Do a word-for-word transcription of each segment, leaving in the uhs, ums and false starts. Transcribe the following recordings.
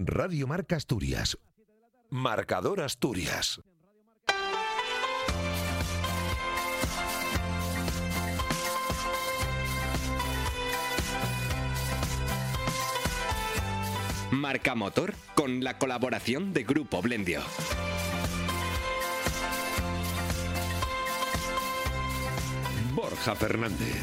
Radio Marca Asturias. Marcador Asturias. Marca Motor con la colaboración de Grupo Blendio. Borja Fernández.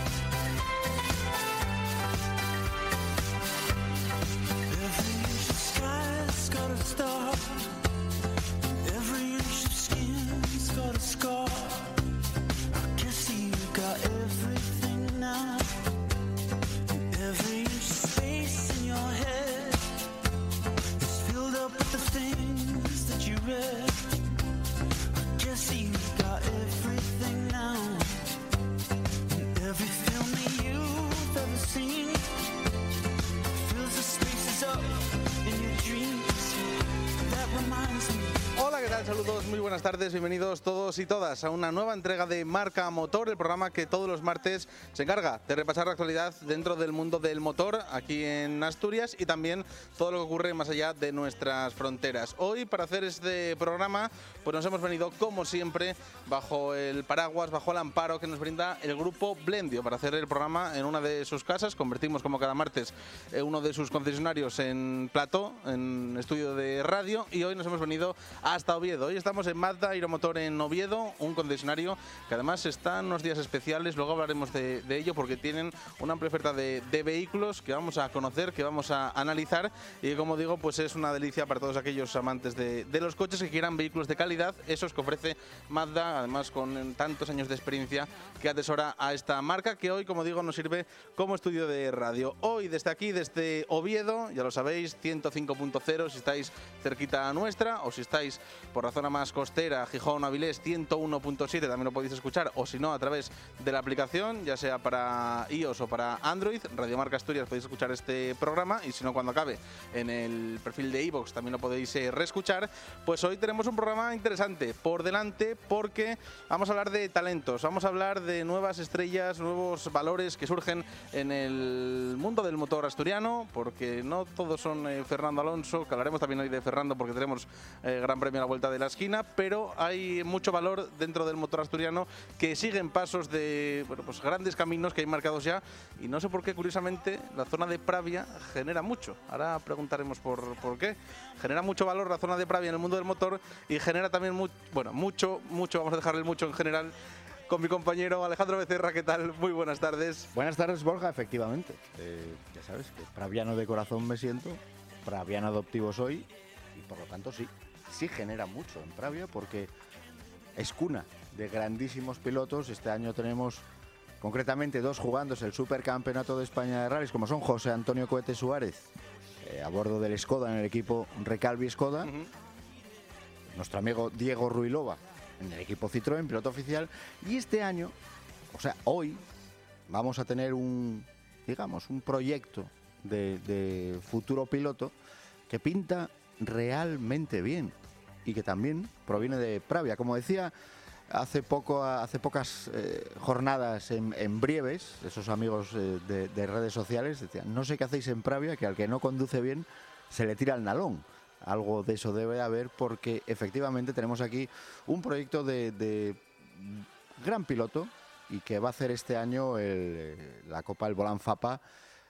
Hola, ¿qué tal? Saludos, muy buenas tardes, bienvenidos todos y todas a una nueva entrega de Marca Motor, el programa que todos los martes se encarga de repasar la actualidad dentro del mundo del motor aquí en Asturias y también todo lo que ocurre más allá de nuestras fronteras. Hoy, para hacer este programa, pues nos hemos venido, como siempre, bajo el paraguas, bajo el amparo que nos brinda el Grupo Blendio para hacer el programa en una de sus casas. Convertimos, como cada martes, uno de sus concesionarios en plató, en estudio de radio, y hoy nos hemos venido hasta Oviedo. Hoy estamos en Mazda Aeromotor en Oviedo, un concesionario que además está en unos días especiales. Luego hablaremos de, de ello porque tienen una amplia oferta de, de vehículos que vamos a conocer, que vamos a analizar y que, como digo, pues es una delicia para todos aquellos amantes de, de los coches que quieran vehículos de calidad, esos que ofrece Mazda, además con tantos años de experiencia que atesora a esta marca, que hoy, como digo, nos sirve como estudio de radio. Hoy desde aquí, desde Oviedo, ya lo sabéis, ciento cinco punto cero si estáis cerquita nuestra, o si estáis por la zona más costera, Gijón, Avilés, ciento uno punto siete, también lo podéis escuchar, o si no, a través de la aplicación, ya sea para iOS o para Android, Radio Marca Asturias, podéis escuchar este programa, y si no, cuando acabe, en el perfil de iVoox también lo podéis eh, reescuchar. Pues hoy tenemos un programa interesante por delante, porque vamos a hablar de talentos, vamos a hablar de nuevas estrellas, nuevos valores que surgen en el mundo del motor asturiano, porque no todos son eh, Fernando Alonso, que hablaremos también hoy de Fernando porque tenemos eh, Gran Premio a la vuelta de la esquina, pero hay mucho valor dentro del motor asturiano que siguen pasos de bueno, pues grandes caminos que hay marcados ya, y no sé por qué, curiosamente, la zona de Pravia genera mucho. Ahora preguntaremos por, por qué. Genera mucho valor la zona de Pravia en el mundo del motor y genera también mu bueno, mucho, mucho, vamos a dejarle el mucho en general, con mi compañero Alejandro Becerra. ¿Qué tal? Muy buenas tardes. Buenas tardes, Borja, efectivamente. Eh, ya sabes que praviano de corazón me siento, praviano adoptivo soy, y por lo tanto sí, sí genera mucho en Pravia porque es cuna de grandísimos pilotos. Este año tenemos concretamente dos jugándose el Supercampeonato de España de Rallys, como son José Antonio Cohete Suárez, eh, a bordo del Skoda en el equipo Recalvi Skoda, uh-huh. Nuestro amigo Diego Ruilova en el equipo Citroën, piloto oficial, y este año, o sea, hoy, vamos a tener un, digamos, un proyecto de, de futuro piloto que pinta realmente bien y que también proviene de Pravia. Como decía hace poco, hace pocas eh, jornadas en, en Brieves, esos amigos eh, de, de redes sociales decían: no sé qué hacéis en Pravia, que al que no conduce bien se le tira el nalón. Algo de eso debe haber, porque efectivamente tenemos aquí un proyecto de, de gran piloto y que va a hacer este año el, la Copa del Volán Fapa.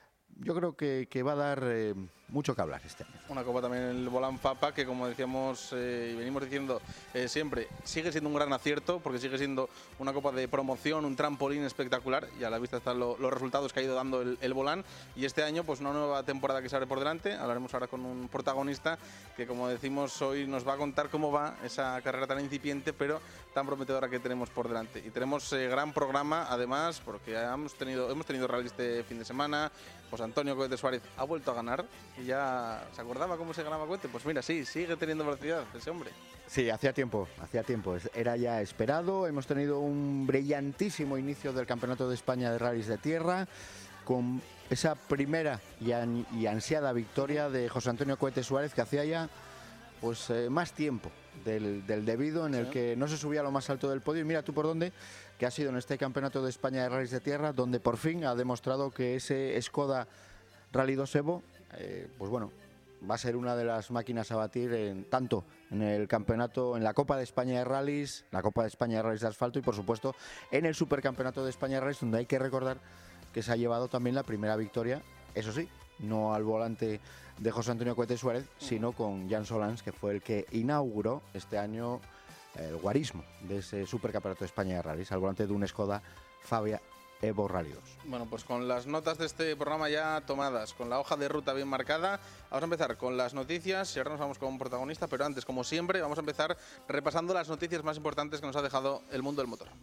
Yo creo que, que va a dar eh, mucho que hablar este año. Una copa también en el Volán Fapa que, como decíamos eh, y venimos diciendo eh, siempre, sigue siendo un gran acierto, porque sigue siendo una copa de promoción, un trampolín espectacular, y a la vista están lo, los resultados que ha ido dando el, el Volán. Y este año, pues una nueva temporada que se abre por delante. Hablaremos ahora con un protagonista que, como decimos, hoy nos va a contar cómo va esa carrera tan incipiente pero tan prometedora que tenemos por delante. Y tenemos eh, gran programa, además, porque hemos tenido, hemos tenido rally este fin de semana. José Antonio Cohete Suárez ha vuelto a ganar, y ya se acordaba cómo se ganaba cohete. Pues mira, sí, sigue teniendo velocidad ese hombre. Sí, hacía tiempo, hacía tiempo, era ya esperado. Hemos tenido un brillantísimo inicio del Campeonato de España de Rallys de Tierra, con esa primera y, an y ansiada victoria de José Antonio Cohete Suárez, que hacía ya pues eh, más tiempo del, del debido, en el sí. que no se subía a lo más alto del podio. Y mira tú por dónde, que ha sido en este Campeonato de España de Rallys de Tierra, donde por fin ha demostrado que ese Skoda Rally dos Evo, eh, pues bueno, va a ser una de las máquinas a batir en, tanto en el campeonato, en la Copa de España de Rallys, la Copa de España de Rallys de Asfalto y por supuesto en el Supercampeonato de España de Rallys, donde hay que recordar que se ha llevado también la primera victoria, eso sí, no al volante de José Antonio Cohete Suárez, sino con Jan Solans, que fue el que inauguró este año el guarismo de ese Supercampeonato de España de Rallys, al volante de un Skoda Fabia Evo Rally dos. Bueno, pues con las notas de este programa ya tomadas, con la hoja de ruta bien marcada, vamos a empezar con las noticias y ahora nos vamos con un protagonista, pero antes, como siempre, vamos a empezar repasando las noticias más importantes que nos ha dejado el mundo del motor.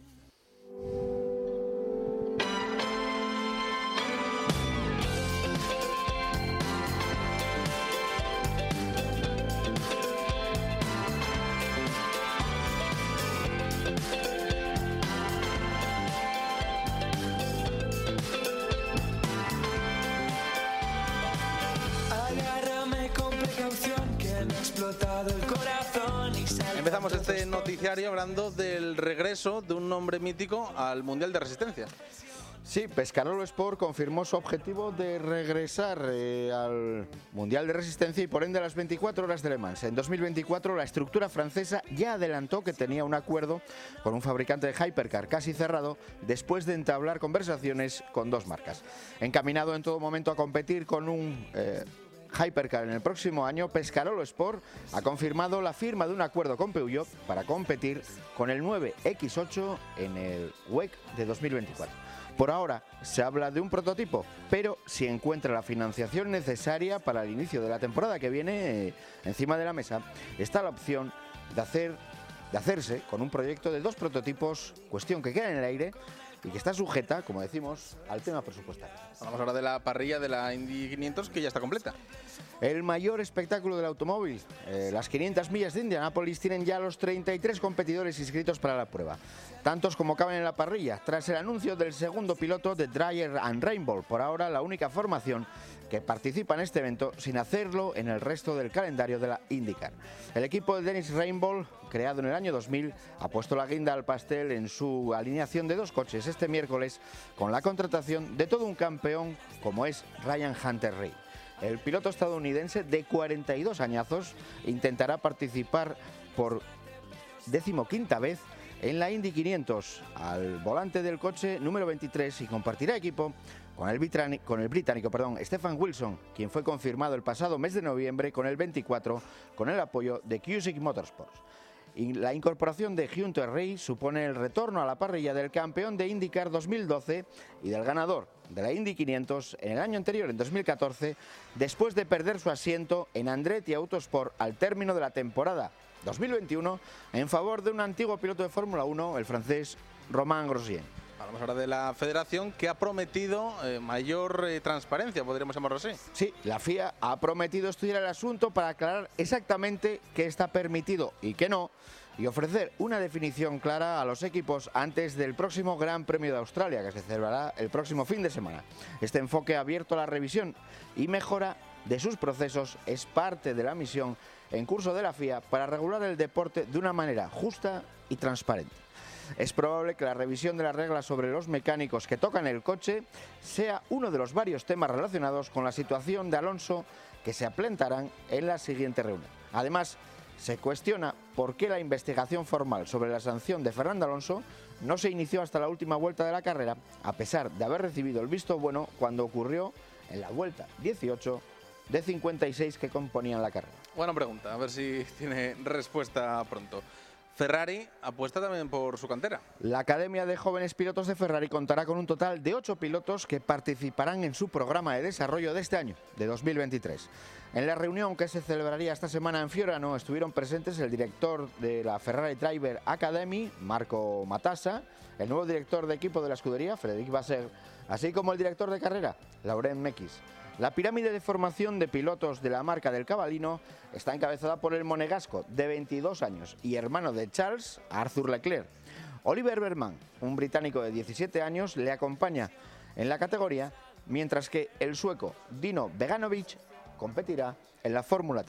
Empezamos este noticiario hablando del regreso de un nombre mítico al Mundial de Resistencia. Sí, Pescarolo Sport confirmó su objetivo de regresar eh, al Mundial de Resistencia y por ende a las veinticuatro horas de Le Mans. En dos mil veinticuatro la estructura francesa ya adelantó que tenía un acuerdo con un fabricante de hypercar casi cerrado después de entablar conversaciones con dos marcas. Encaminado en todo momento a competir con un Eh, Hypercar en el próximo año, Pescarolo Sport ha confirmado la firma de un acuerdo con Peugeot para competir con el nueve equis ocho en el W E C de dos mil veinticuatro. Por ahora se habla de un prototipo, pero si encuentra la financiación necesaria para el inicio de la temporada que viene, eh, encima de la mesa está la opción de, hacer, de hacerse con un proyecto de dos prototipos, cuestión que queda en el aire y que está sujeta, como decimos, al tema presupuestario. Hablamos ahora de la parrilla de la Indy quinientos, que ya está completa. El mayor espectáculo del automóvil, eh, las quinientas millas de Indianápolis, tienen ya los treinta y tres competidores inscritos para la prueba, tantos como caben en la parrilla, tras el anuncio del segundo piloto de Dreyer and Rainbow, por ahora la única formación que participa en este evento sin hacerlo en el resto del calendario de la IndyCar. El equipo de Dennis Rainbow, creado en el año dos mil, ha puesto la guinda al pastel en su alineación de dos coches este miércoles con la contratación de todo un campeón como es Ryan Hunter-Reay. El piloto estadounidense de cuarenta y dos añazos intentará participar por decimoquinta vez en la Indy quinientos al volante del coche número veintitrés y compartirá equipo con el, británico, con el británico perdón, Stefan Wilson, quien fue confirmado el pasado mes de noviembre con el veinticuatro con el apoyo de Cusick Motorsports. Y la incorporación de Hunter-Reay supone el retorno a la parrilla del campeón de IndyCar dos mil doce y del ganador de la Indy quinientos en el año anterior, en dos mil catorce, después de perder su asiento en Andretti Autosport al término de la temporada dos mil veintiuno en favor de un antiguo piloto de Fórmula uno, el francés Romain Grosjean. Hablamos ahora de la federación, que ha prometido eh, mayor eh, transparencia, podríamos llamarlo así. Sí, la F I A ha prometido estudiar el asunto para aclarar exactamente qué está permitido y qué no, y ofrecer una definición clara a los equipos antes del próximo Gran Premio de Australia, que se celebrará el próximo fin de semana. Este enfoque abierto a la revisión y mejora de sus procesos es parte de la misión en curso de la F I A para regular el deporte de una manera justa y transparente. Es probable que la revisión de las reglas sobre los mecánicos que tocan el coche sea uno de los varios temas relacionados con la situación de Alonso que se aplentarán en la siguiente reunión. Además, se cuestiona por qué la investigación formal sobre la sanción de Fernando Alonso no se inició hasta la última vuelta de la carrera, a pesar de haber recibido el visto bueno cuando ocurrió en la vuelta dieciocho de cincuenta y seis que componían la carrera. Buena pregunta, a ver si tiene respuesta pronto. Ferrari apuesta también por su cantera. La Academia de Jóvenes Pilotos de Ferrari contará con un total de ocho pilotos que participarán en su programa de desarrollo de este año, de dos mil veintitrés. En la reunión que se celebraría esta semana en Fiorano estuvieron presentes el director de la Ferrari Driver Academy, Marco Matassa, el nuevo director de equipo de la escudería, Frédéric Vasseur, así como el director de carrera, Laurent Mekies. La pirámide de formación de pilotos de la marca del Cavallino está encabezada por el monegasco de veintidós años y hermano de Charles, Arthur Leclerc. Oliver Berman, un británico de diecisiete años, le acompaña en la categoría, mientras que el sueco Dino Beganovic competirá en la Fórmula tres.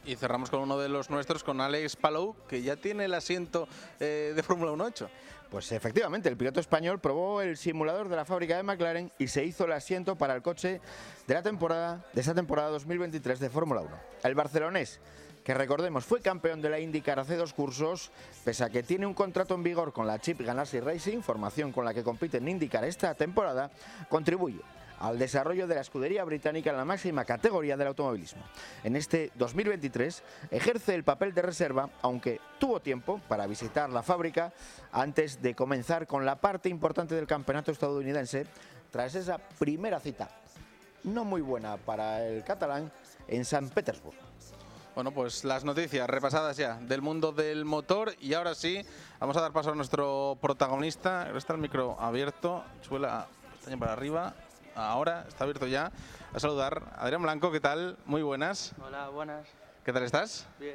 Y cerramos con uno de los nuestros, con Alex Palou, que ya tiene el asiento eh, de Fórmula uno ocho. Pues efectivamente, el piloto español probó el simulador de la fábrica de McLaren y se hizo el asiento para el coche de la temporada de esta temporada dos mil veintitrés de Fórmula uno. El barcelonés, que recordemos fue campeón de la IndyCar hace dos cursos, pese a que tiene un contrato en vigor con la Chip Ganassi Racing, formación con la que compite en IndyCar esta temporada, contribuye al desarrollo de la escudería británica en la máxima categoría del automovilismo. En este dos mil veintitrés ejerce el papel de reserva, aunque tuvo tiempo para visitar la fábrica antes de comenzar con la parte importante del campeonato estadounidense, tras esa primera cita, no muy buena para el catalán, en San Petersburgo. Bueno, pues las noticias repasadas ya del mundo del motor, y ahora sí, vamos a dar paso a nuestro protagonista. Está el micro abierto, suela pestaña para arriba. Ahora está abierto ya. A saludar a Adrián Blanco, ¿qué tal? Muy buenas. Hola, buenas. ¿Qué tal estás? Bien.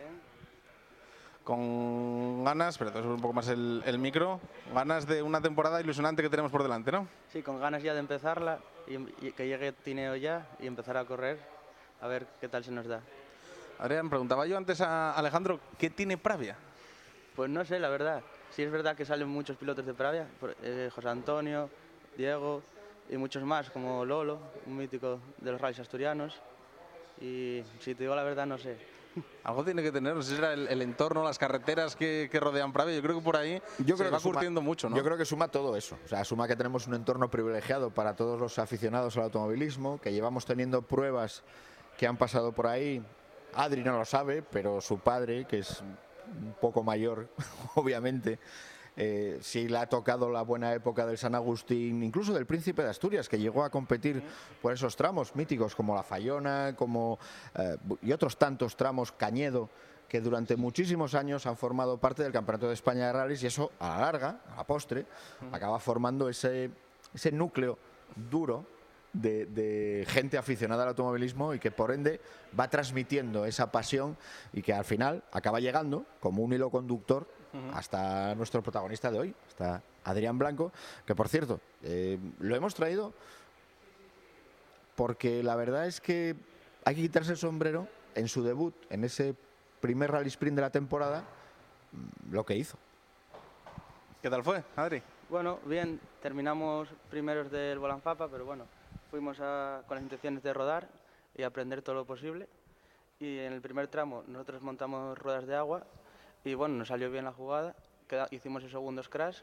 Con ganas, espera, te voy a subir un poco más el, el micro, ganas de una temporada ilusionante que tenemos por delante, ¿no? Sí, con ganas ya de empezarla y, y que llegue Tineo ya y empezar a correr, a ver qué tal se nos da. Adrián, preguntaba yo antes a Alejandro, ¿qué tiene Pravia? Pues no sé, la verdad. Sí es verdad que salen muchos pilotos de Pravia, eh, José Antonio, Diego y muchos más, como Lolo, un mítico de los rallies asturianos. Y si te digo la verdad, no sé. Algo tiene que tener, no sé si será el, el entorno, las carreteras que, que rodean Pravia. Yo creo que por ahí yo se creo va que suma, curtiendo mucho, ¿no? Yo creo que suma todo eso. O sea, suma que tenemos un entorno privilegiado para todos los aficionados al automovilismo, que llevamos teniendo pruebas que han pasado por ahí. Adri no lo sabe, pero su padre, que es un poco mayor, obviamente, eh, sí le ha tocado la buena época del San Agustín, incluso del Príncipe de Asturias, que llegó a competir por esos tramos míticos como la Fallona, como eh, y otros tantos tramos, Cañedo, que durante muchísimos años han formado parte del Campeonato de España de Rallys, y eso a la larga, a la postre, acaba formando ese, ese núcleo duro De, de gente aficionada al automovilismo y que por ende va transmitiendo esa pasión y que al final acaba llegando como un hilo conductor uh-huh. hasta nuestro protagonista de hoy, hasta Adrián Blanco, que por cierto, eh, lo hemos traído porque la verdad es que hay que quitarse el sombrero en su debut, en ese primer rally sprint de la temporada, lo que hizo. ¿Qué tal fue, Adri? Bueno, bien, terminamos primeros del Volanfapa, pero bueno, fuimos a, con las intenciones de rodar y aprender todo lo posible. Y en el primer tramo nosotros montamos ruedas de agua y bueno, nos salió bien la jugada. Queda, hicimos el segundo crash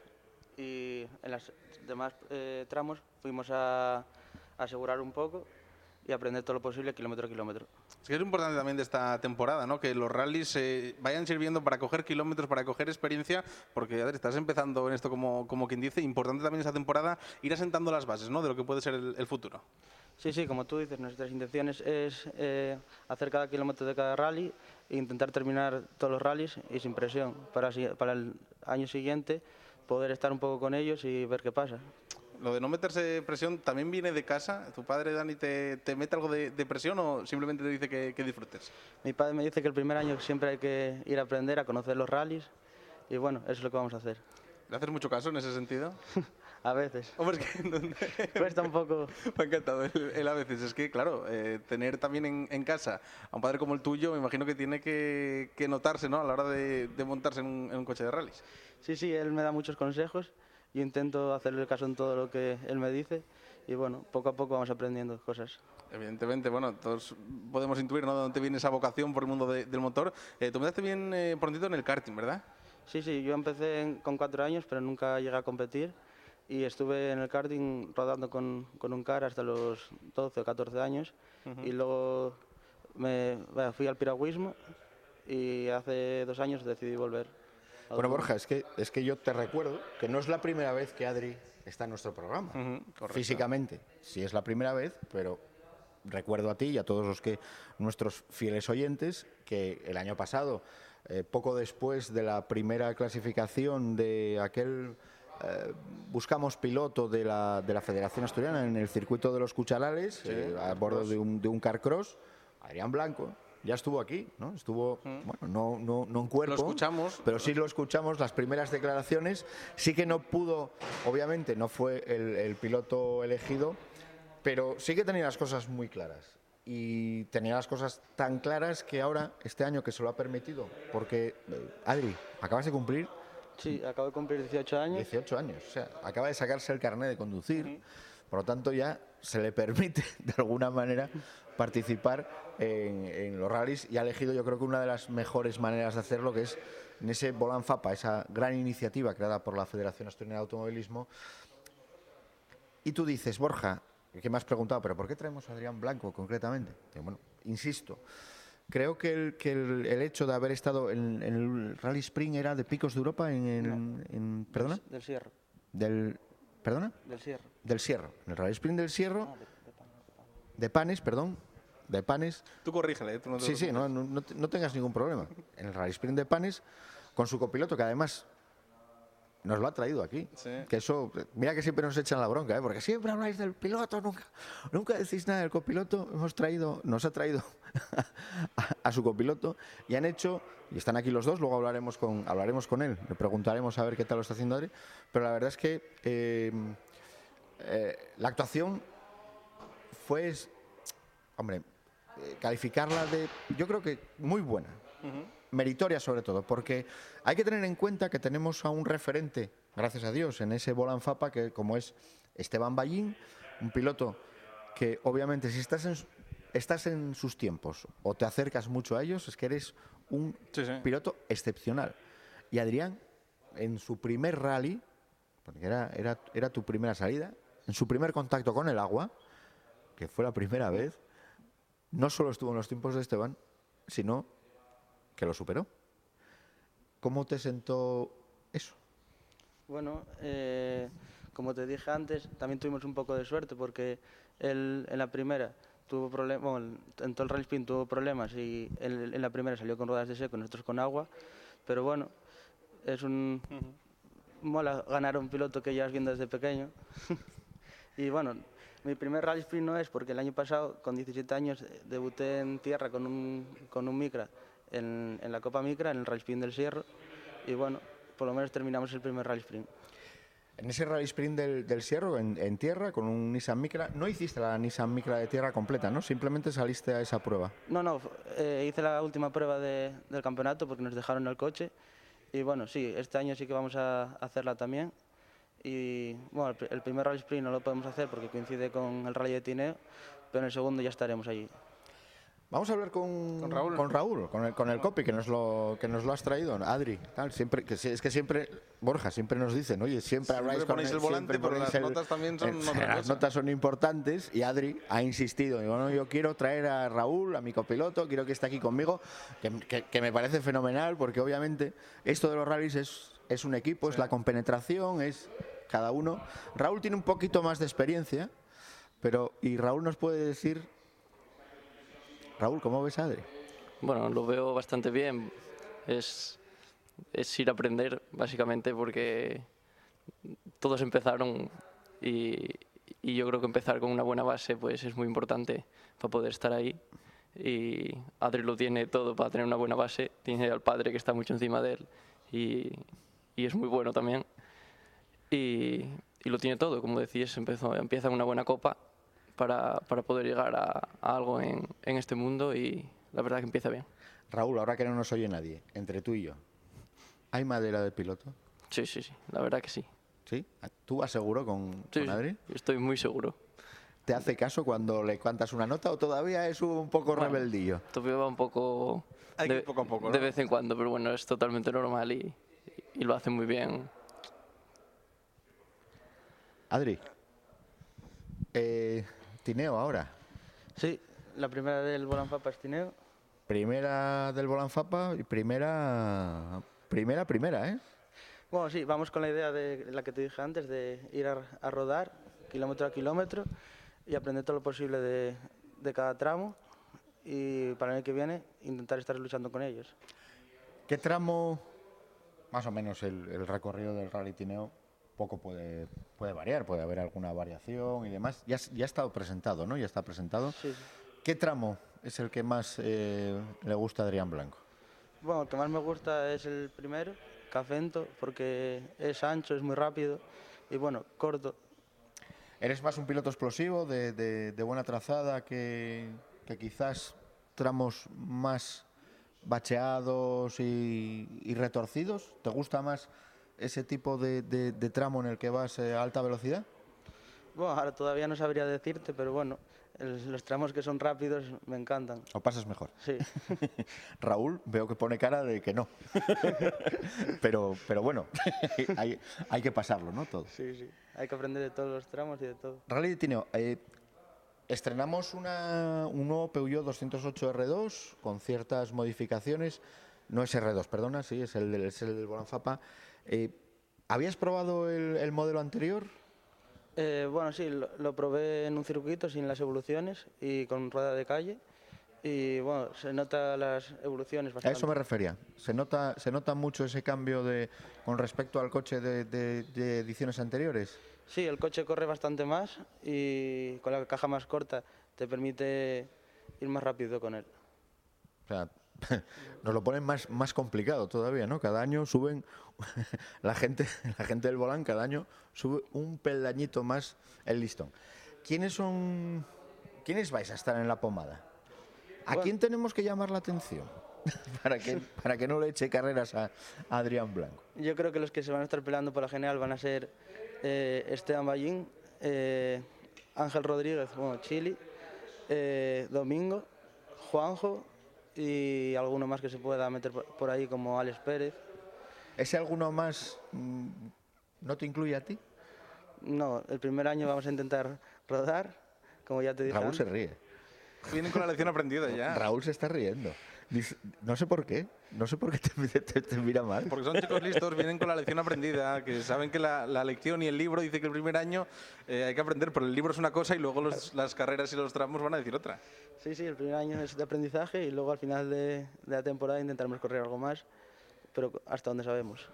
y en los demás eh, tramos fuimos a, a asegurar un poco y aprender todo lo posible kilómetro a kilómetro. Es que es importante también de esta temporada, ¿no? Que los rallies eh, vayan sirviendo para coger kilómetros, para coger experiencia, porque a ver, estás empezando en esto como, como quien dice. Importante también esta temporada ir asentando las bases, ¿no? De lo que puede ser el, el futuro. Sí, sí, como tú dices, nuestras intenciones es eh, hacer cada kilómetro de cada rally e intentar terminar todos los rallies y sin presión, para, para el año siguiente poder estar un poco con ellos y ver qué pasa. Lo de no meterse presión también viene de casa. ¿Tu padre, Dani, te, te mete algo de, de presión o simplemente te dice que, que disfrutes? Mi padre me dice que el primer año siempre hay que ir a aprender, a conocer los rallies y bueno, eso es lo que vamos a hacer. ¿Le haces mucho caso en ese sentido? A veces. Hombre, es que cuesta un poco. Me ha encantado el, el a veces. Es que, claro, eh, tener también en, en casa a un padre como el tuyo, me imagino que tiene que, que notarse, ¿no? A la hora de, de montarse en un, en un coche de rallies. Sí, sí, él me da muchos consejos. Yo intento hacerle caso en todo lo que él me dice y bueno, poco a poco vamos aprendiendo cosas. Evidentemente, bueno, todos podemos intuir, ¿no?, de dónde viene esa vocación por el mundo de, del motor. Eh, tú empezaste bien eh, prontito en el karting, ¿verdad? Sí, sí, yo empecé en, con cuatro años, pero nunca llegué a competir y estuve en el karting rodando con, con un car hasta los doce o catorce años uh-huh. y luego me, bueno, fui al piragüismo y hace dos años decidí volver. Bueno, Borja, es que, es que yo te recuerdo que no es la primera vez que Adri está en nuestro programa, uh-huh, físicamente. Sí es la primera vez, pero recuerdo a ti y a todos los que nuestros fieles oyentes que el año pasado, eh, poco después de la primera clasificación de aquel eh, buscamos piloto de la, de la Federación Asturiana en el circuito de los Cuchalales, sí, eh, a bordo de un, de un car cross, Adrián Blanco ya estuvo aquí, ¿no? Estuvo, mm. bueno, no, no, no en cuerpo, lo escuchamos, pero sí lo escuchamos, las primeras declaraciones. Sí que no pudo, obviamente no fue el, el piloto elegido, pero sí que tenía las cosas muy claras. y tenía las cosas tan claras que ahora, este año que se lo ha permitido, porque, eh, Adri, acabas de cumplir Sí, acabo de cumplir dieciocho años. dieciocho años, o sea, acaba de sacarse el carnet de conducir, Ujú. por lo tanto ya se le permite de alguna manera participar en, en los rallies y ha elegido yo creo que una de las mejores maneras de hacerlo, que es en ese Volant Fapa, esa gran iniciativa creada por la Federación Asturiana de Automovilismo. Y tú dices, Borja, que me has preguntado, ¿pero por qué traemos a Adrián Blanco concretamente? Y bueno, insisto, creo que el, que el, el hecho de haber estado en, en el Rally Spring era de Picos de Europa, en, en, No. en- ¿perdona? Del Sierro. Del, ¿Perdona? Del Sierro. Del Sierro. En el Rally Spring del Sierro, Ah, de, de pan, de pan. de Panes, perdón, de Panes. Tú corrígele, ¿eh? Tú no te Sí, sí, no, preocupes. no, no te- no tengas ningún problema. En el Rally Sprint de Panes, con su copiloto, que además nos lo ha traído aquí. Sí. Que eso, mira que siempre nos echan la bronca, ¿eh? Porque siempre habláis del piloto, nunca, nunca decís nada del copiloto. Hemos traído, nos ha traído a, a su copiloto y han hecho, y están aquí los dos, luego hablaremos con, hablaremos con él, le preguntaremos a ver qué tal lo está haciendo Adri, pero la verdad es que eh, eh, la actuación fue, hombre, eh, calificarla de, yo creo que muy buena, meritoria sobre todo, porque hay que tener en cuenta que tenemos a un referente, gracias a Dios, en ese Volant Fapa, que como es Esteban Ballín, un piloto que obviamente si estás en, estás en sus tiempos o te acercas mucho a ellos, es que eres un Sí, sí. piloto excepcional. Y Adrián, en su primer rally, porque era, era, era tu primera salida, en su primer contacto con el agua, que fue la primera vez, no solo estuvo en los tiempos de Esteban, sino que lo superó. ¿Cómo te sentó eso? Bueno, eh, como te dije antes, también tuvimos un poco de suerte porque él en la primera tuvo problemas, bueno, en todo el Rally Spin tuvo problemas y él en la primera salió con ruedas de seco, nosotros con agua, pero bueno, es un... mola ganar a un piloto que llevas viendo desde pequeño. Y bueno, mi primer Rally Sprint no es porque el año pasado, con diecisiete años, eh, debuté en tierra con un, con un Micra en, en la Copa Micra, en el Rally Sprint del Sierro. Y bueno, por lo menos terminamos el primer Rally Sprint. En ese Rally Sprint del, del Sierro, en, en tierra, con un Nissan Micra, no hiciste la Nissan Micra de tierra completa, ¿no? Simplemente saliste a esa prueba. No, no, fu- eh, hice la última prueba de- del campeonato porque nos dejaron el coche. Y bueno, sí, este año sí que vamos a hacerla también. Y bueno, el, pr- el primer Rally Sprint no lo podemos hacer porque coincide con el Rally de Tineo, pero en el segundo ya estaremos allí. Vamos a hablar con, Con Raúl. con Raúl, con el, con el copy que nos lo que nos lo has traído, Adri. Tal, siempre, que, sí- es que siempre, Borja, siempre nos dicen, oye, siempre Siempre habláis con ponéis él, el volante, siempre pero ponéis las notas también son eh, otra Las cosa. notas son importantes y Adri ha insistido. Digo, no, yo quiero traer a Raúl, a mi copiloto, quiero que esté aquí conmigo, que, que- que me parece fenomenal, porque obviamente esto de los rallies es, es un equipo, es la compenetración, es cada uno. Raúl tiene un poquito más de experiencia, pero y Raúl nos puede decir, Raúl, ¿cómo ves a Adri? Bueno, lo veo bastante bien. Es, es ir a aprender, básicamente, porque todos empezaron y, y yo creo que empezar con una buena base pues es muy importante para poder estar ahí. Y Adri lo tiene todo para tener una buena base. Tiene al padre que está mucho encima de él y, y es muy bueno también. Y, y lo tiene todo, como decías, empezó, empieza una buena copa para, para poder llegar a, a algo en, en este mundo y la verdad que empieza bien. Raúl, ahora que no nos oye nadie, entre tú y yo, ¿hay madera de piloto? Sí, sí, sí, la verdad que sí. ¿Sí? ¿Tú aseguro con, Sí, con sí, Adri? estoy muy seguro. ¿Te hace caso cuando le cantas una nota o todavía es un poco Bueno, rebeldillo? Todavía va un poco Hay que de, ir poco a poco, ¿no? de vez en cuando, pero bueno, es totalmente normal y, y lo hace muy bien. Adri, eh, Tineo ahora. Sí, la primera del Volant Fapa es Tineo. Primera del Volant Fapa y primera, primera, primera, ¿eh? Bueno, sí, vamos con la idea de la que te dije antes, de ir a, a rodar kilómetro a kilómetro y aprender todo lo posible de, de cada tramo y para el año que viene intentar estar luchando con ellos. ¿Qué tramo, más o menos el, el recorrido del Rally Tineo, poco puede, puede variar, puede haber alguna variación y demás? Ya, has- ya ha estado presentado, ¿no? Ya está presentado. Sí, sí. ¿Qué tramo es el que más eh, le gusta a Adrián Blanco? Bueno, el que más me gusta es el primero, Cafento, porque es ancho, es muy rápido y bueno, corto. ¿Eres más un piloto explosivo, de, de- de buena trazada que, que quizás tramos más bacheados y, y retorcidos? ¿Te gusta más ese tipo de, de, de tramo en el que vas a alta velocidad? Bueno, ahora todavía no sabría decirte, pero bueno, el- los tramos que son rápidos me encantan. ¿O pasas mejor? Sí. Raúl, veo que pone cara de que no. pero, pero bueno, hay, hay que pasarlo, ¿no? Todo. Sí, sí. Hay que aprender de todos los tramos y de todo. Rally de Tineo, eh, estrenamos una, un nuevo Peugeot doscientos ocho R dos con ciertas modificaciones. No es R dos, perdona, sí, es el del, es el del Bolanfapa. Eh, ¿Habías probado el, el modelo anterior? Eh, bueno, sí, lo, lo probé en un circuito sin las evoluciones y con rueda de calle. Y bueno, se nota las evoluciones A bastante. eso me refería. ¿Se nota, se nota mucho ese cambio de, con respecto al coche de, de- de ediciones anteriores? Sí, el coche corre bastante más y con la caja más corta te permite ir más rápido con él. O sea, nos lo ponen más, más complicado todavía, ¿no? Cada año suben, la gente, la gente del Volán cada año sube un peldañito más el listón. ¿Quiénes son, quiénes vais a estar en la pomada? ¿A Bueno. quién tenemos que llamar la atención? para, que, para que no le eche carreras a, a Adrián Blanco. Yo creo que los que se van a estar peleando por la general van a ser eh, Esteban Ballín, eh, Ángel Rodríguez, bueno, Chili, eh, Domingo, Juanjo y alguno más que se pueda meter por, por ahí como Alex Pérez. ¿Ese alguno más mm, no te incluye a ti? No, el primer año vamos a intentar rodar, como ya te dije Raúl se antes. ríe. Vienen con la lección aprendida ya. Raúl se está riendo. Dice- No sé por qué. No sé por qué te, te- te mira mal. Porque son chicos listos, vienen con la lección aprendida, que saben que la, la lección y el libro dice que el primer año eh, hay que aprender, pero el libro es una cosa y luego los- las carreras y los tramos van a decir otra. Sí, sí, el primer año es de aprendizaje y luego al final de, de la temporada intentaremos correr algo más, pero hasta donde sabemos.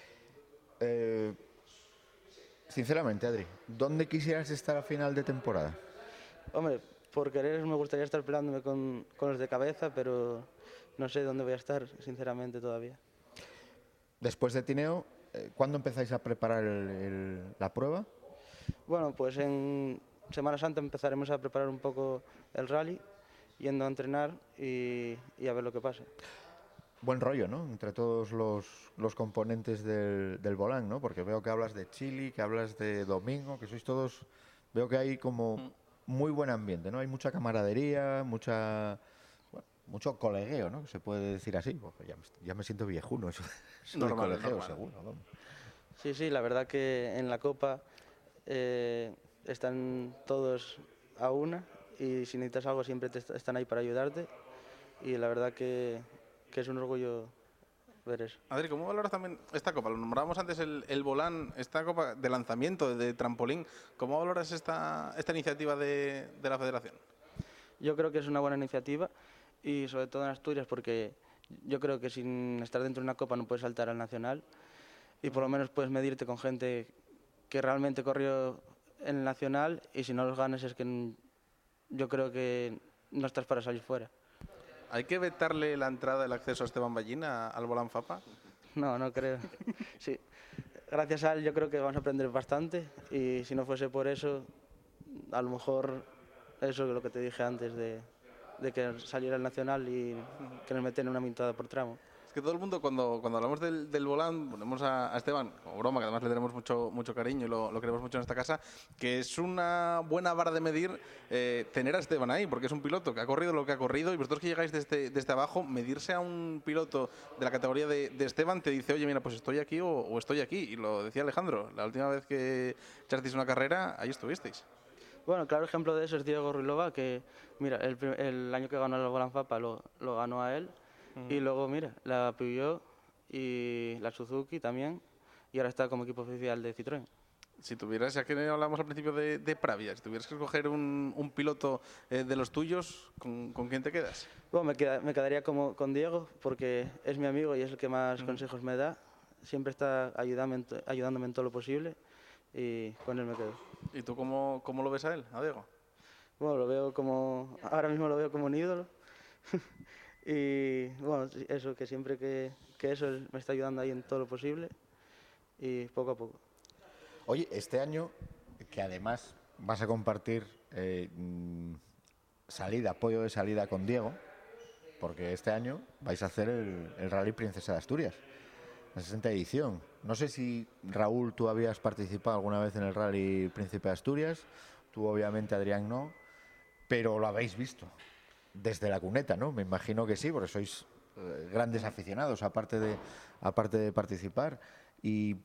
Eh, sinceramente, Adri, ¿dónde quisieras estar a final de temporada? Hombre, por querer me gustaría estar peleándome con, con los de cabeza, pero no sé dónde voy a estar, sinceramente, todavía. Después de Tineo, eh, ¿cuándo empezáis a preparar el- el- la prueba? Bueno, pues en Semana Santa empezaremos a preparar un poco el rally, yendo a entrenar y, y a ver lo que pasa. Buen rollo, ¿no? Entre todos los, los componentes del, del Volán, ¿no? Porque veo que hablas de Chili, que hablas de Domingo, que sois todos... Veo que hay como muy buen ambiente, ¿no? Hay mucha camaradería, mucha... bueno, mucho colegueo, ¿no? Que se puede decir así. Porque ya, me, ya me siento viejuno, eso, eso de Normal, colegeo, normal. seguro. vamos. Sí, sí, la verdad que en la Copa eh, están todos a una y si necesitas algo siempre te est- están ahí para ayudarte y la verdad que, que es un orgullo ver eso. Adri, ¿cómo valoras también esta copa? Lo nombrábamos antes el, el Volán, esta copa de lanzamiento, de trampolín. ¿Cómo valoras esta, esta iniciativa de, de la federación? Yo creo que es una buena iniciativa y sobre todo en Asturias porque yo creo que sin estar dentro de una Copa no puedes saltar al Nacional y por lo menos puedes medirte con gente que realmente corrió en el Nacional y si no los ganas es que n- yo creo que no estás para salir fuera. ¿Hay que vetarle la entrada, el acceso a Esteban Ballín a- al Volán Fapa? No, no creo. Sí. Gracias a él yo creo que vamos a aprender bastante y si no fuese por eso, a lo mejor eso es lo que te dije antes de, de que saliera el Nacional y que nos meten una mintada por tramo. Es que todo el mundo, cuando, cuando hablamos del, del Volán, ponemos a, a Esteban, como broma, que además le tenemos mucho, mucho cariño y lo, lo queremos mucho en esta casa, que es una buena vara de medir eh, tener a Esteban ahí, porque es un piloto que ha corrido lo que ha corrido y vosotros que llegáis desde, desde abajo, medirse a un piloto de la categoría de, de Esteban te dice, oye, mira, pues estoy aquí o, o estoy aquí. Y lo decía Alejandro, la última vez que echasteis una carrera, ahí estuvisteis. Bueno, claro ejemplo de eso es Diego Ruilova, que mira, el, prim- el año que ganó el Volán Fapa lo, lo ganó a él y luego mira, la Peugeot y la Suzuki también y ahora está como equipo oficial de Citroën. Si tuvieras, ya que hablamos al principio de, de Pravia, si tuvieras que escoger un, un piloto eh, de los tuyos, ¿con, con quién te quedas? Bueno, me, queda- me quedaría como con Diego porque es mi amigo y es el que más consejos me da. Siempre está ayudándome, en to- ayudándome en todo lo posible y con él me quedo. ¿Y tú cómo, cómo lo ves a él, a Diego? Bueno, lo veo como, ahora mismo lo veo como un ídolo. Y bueno, sí, eso, que siempre que, que eso él me está ayudando ahí en todo lo posible y poco a poco. Oye, este año, que además vas a compartir eh, mm, salida, apoyo de salida con Diego, porque este año vais a hacer el, el Rally Princesa de Asturias, la sesenta edición. No sé si, Raúl, tú habías participado alguna vez en el Rally Príncipe de Asturias, tú obviamente, Adrián, no, pero lo habéis visto desde la cuneta, ¿no? Me imagino que sí, porque sois eh, grandes aficionados, aparte de, aparte de participar. ¿Y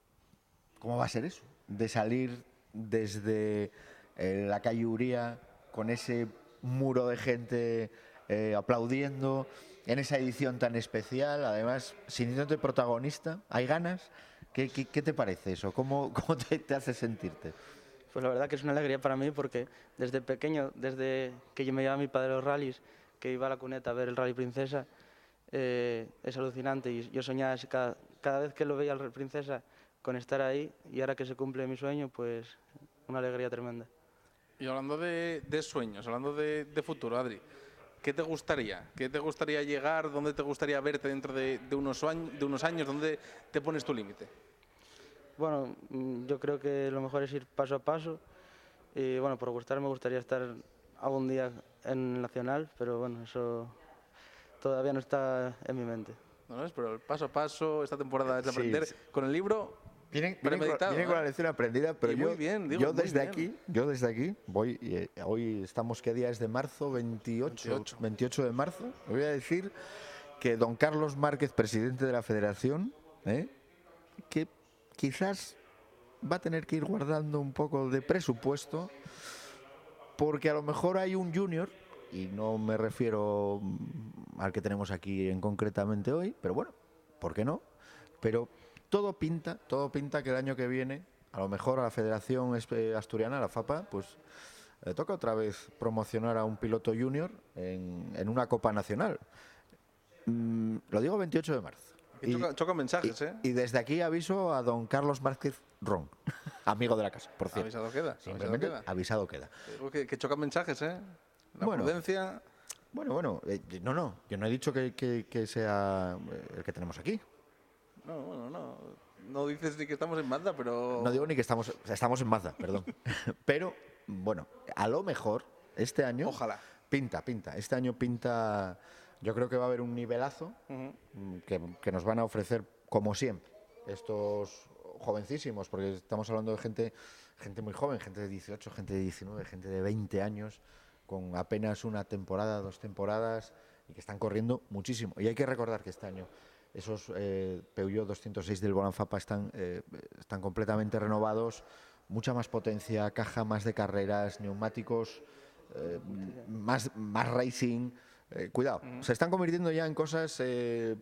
cómo va a ser eso? De salir desde eh, la calle Uría con ese muro de gente eh, aplaudiendo en esa edición tan especial, además sintiéndote protagonista. ¿Hay ganas? ¿Qué, qué, qué te parece eso? ¿Cómo, cómo te, te hace sentirte? Pues la verdad que es una alegría para mí porque desde pequeño, desde que yo me llevaba a mi padre a los rallies, que iba a la cuneta a ver el Rally Princesa, eh, es alucinante y yo soñaba cada, cada vez que lo veía al Rally Princesa con estar ahí, y ahora que se cumple mi sueño, pues una alegría tremenda. Y hablando de, de sueños, hablando de, de futuro, Adri, ¿qué te gustaría? ¿Qué te gustaría llegar? ¿Dónde te gustaría verte dentro de, de, unos, años, de unos años? ¿Dónde te pones tu límite? Bueno, yo creo que lo mejor es ir paso a paso y bueno, por gustar me gustaría estar algún día en el Nacional, pero bueno, eso todavía no está en mi mente. No, no, pero el paso a paso, esta temporada es de Sí, aprender sí. Con el libro. Vienen, vienen, con, vienen ¿eh? con la lección aprendida, pero y yo, muy bien, digo, yo muy desde bien. aquí, yo desde aquí voy. Eh, hoy estamos, ¿qué día es de marzo? veintiocho, veintiocho de marzo. Voy a decir que don Carlos Márquez, presidente de la Federación, ¿eh? que quizás va a tener que ir guardando un poco de presupuesto, porque a lo mejor hay un junior, y no me refiero al que tenemos aquí en concretamente hoy, pero bueno, ¿por qué no? Pero todo pinta, todo pinta que el año que viene, a lo mejor a la Federación Asturiana, a la FAPA, pues le toca otra vez promocionar a un piloto junior en, en una Copa Nacional. Mm, lo digo veintiocho de marzo. Y choca, choca mensajes, y, ¿eh? Y desde aquí aviso a don Carlos Márquez Ron, amigo de la casa, por cierto. Avisado queda. Simplemente avisado queda. Avisado queda. Digo que, que chocan mensajes, ¿eh? La bueno, prudencia. Bueno, bueno, eh, no, no, yo no he dicho que, que, que sea el que tenemos aquí. No, bueno, no. No dices ni que estamos en Mazda, pero... No digo ni que estamos, o sea, estamos en Mazda, perdón. Pero, bueno, a lo mejor este año... Ojalá. Pinta, pinta. Este año pinta... Yo creo que va a haber un nivelazo uh-huh. que, que nos van a ofrecer, como siempre, estos jovencísimos, porque estamos hablando de gente, gente muy joven, gente de dieciocho, gente de diecinueve, gente de veinte años, con apenas una temporada, dos temporadas, y que están corriendo muchísimo. Y hay que recordar que este año esos eh, Peugeot doscientos seis del Volanfapa están, eh, están completamente renovados, mucha más potencia, caja más de carreras, neumáticos, eh, más, más racing. Eh, cuidado, uh-huh. se están convirtiendo ya en cosas eh,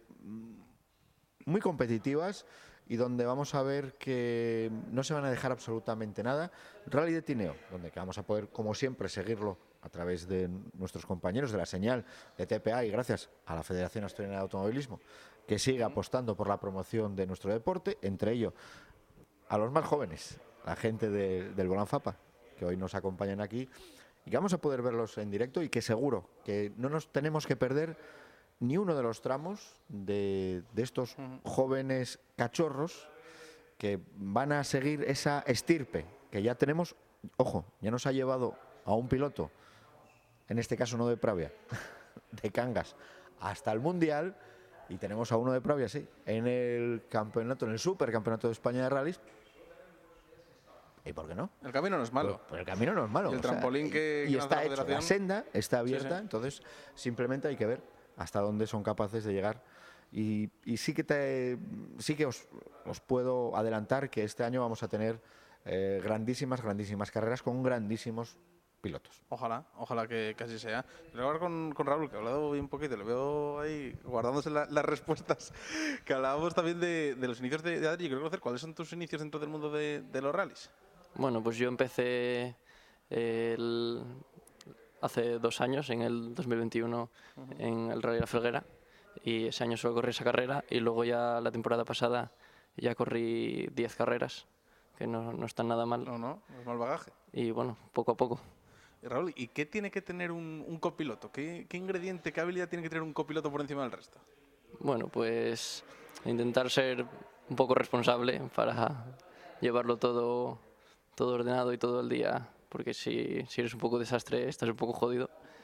muy competitivas y donde vamos a ver que no se van a dejar absolutamente nada. Rally de Tineo, donde que vamos a poder, como siempre, seguirlo a través de nuestros compañeros de la señal de T P A y gracias a la Federación Asturiana de Automovilismo, que sigue apostando por la promoción de nuestro deporte, entre ellos a los más jóvenes, la gente de, del Volanfapa, que hoy nos acompañan aquí, y que vamos a poder verlos en directo y que seguro que no nos tenemos que perder ni uno de los tramos de, de estos jóvenes cachorros que van a seguir esa estirpe que ya tenemos. Ojo, ya nos ha llevado a un piloto, en este caso no de Pravia, de Cangas, hasta el Mundial, y tenemos a uno de Pravia, sí, en el campeonato, en el Supercampeonato de España de Rallys. ¿Y por qué no? El camino no es malo. Pues, pues el camino no es malo. Y el o sea, trampolín que, y, y que está la hecho, la senda está abierta, sí, sí. Entonces simplemente hay que ver hasta dónde son capaces de llegar. Y, y sí que te, sí que os, os puedo adelantar que este año vamos a tener eh, grandísimas, grandísimas carreras con grandísimos pilotos. Ojalá, ojalá que, que así sea. Y luego con, con Raúl, que ha hablado bien un poquito, le veo ahí guardándose la, las respuestas, que hablábamos también de, de los inicios de, de Adri. Quiero conocer cuáles son tus inicios dentro del mundo de, de los rallies. Bueno, pues yo empecé el, hace dos años, en el dos mil veintiuno, uh-huh. en el Rally La Felguera, y ese año solo corrí esa carrera, y luego ya la temporada pasada ya corrí diez carreras, que no, no están nada mal. No, no, no es mal bagaje. Y bueno, poco a poco. Y Raúl, ¿y qué tiene que tener un, un copiloto? ¿Qué, ¿Qué ingrediente, qué habilidad tiene que tener un copiloto por encima del resto? Bueno, pues intentar ser un poco responsable para llevarlo todo... todo ordenado y todo el día, porque si, si eres un poco desastre estás un poco jodido.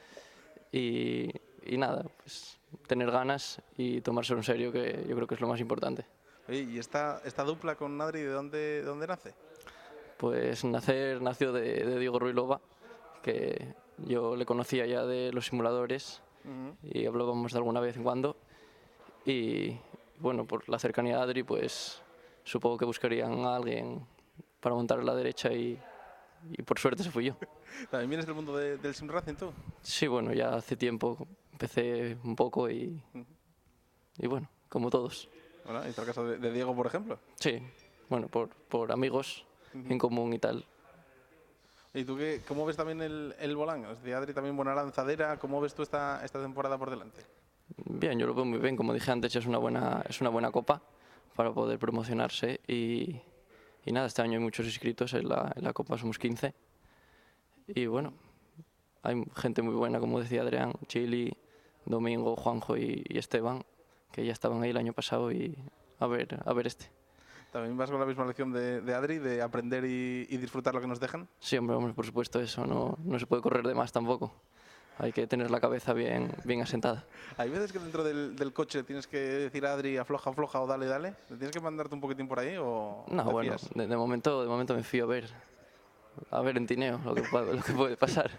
y, y nada, pues tener ganas y tomárselo en serio, que yo creo que es lo más importante. Oye, ¿y esta, esta dupla con Adri de dónde, de dónde nace? Pues nacer nació de, de Diego Ruilova, que yo le conocía ya de los simuladores uh-huh. y hablábamos de alguna vez en cuando. Y bueno, por la cercanía de Adri, pues supongo que buscarían a alguien para montar a la derecha y, y por suerte se fui yo. ¿También vienes del mundo de, del sim racing tú? Sí, bueno, ya hace tiempo empecé un poco y, uh-huh. y bueno, como todos. Bueno, ¿y está el caso de, de Diego, por ejemplo? Sí, bueno, por, por amigos uh-huh. en común y tal. ¿Y tú qué, cómo ves también el, el volán? De Adri también buena lanzadera. ¿Cómo ves tú esta, esta temporada por delante? Bien, yo lo veo muy bien. Como dije antes, es una buena, es una buena copa para poder promocionarse. Y, y nada, este año hay muchos inscritos en la, en la copa, somos quince. Y bueno, hay gente muy buena, como decía Adrián, Chili, Domingo, Juanjo y, y Esteban, que ya estaban ahí el año pasado y a ver, a ver este. ¿También vas con la misma lección de, de Adri, de aprender y, y disfrutar lo que nos dejan? Sí, hombre, hombre, por supuesto, eso no, no se puede correr de más tampoco. Hay que tener la cabeza bien, bien asentada. ¿Hay veces que dentro del, del coche tienes que decir a Adri afloja, afloja o dale, dale? ¿Tienes que mandarte un poquitín por ahí o no? Bueno, de, de, momento, de momento me fío a ver, a ver en Tineo lo que, lo que puede pasar.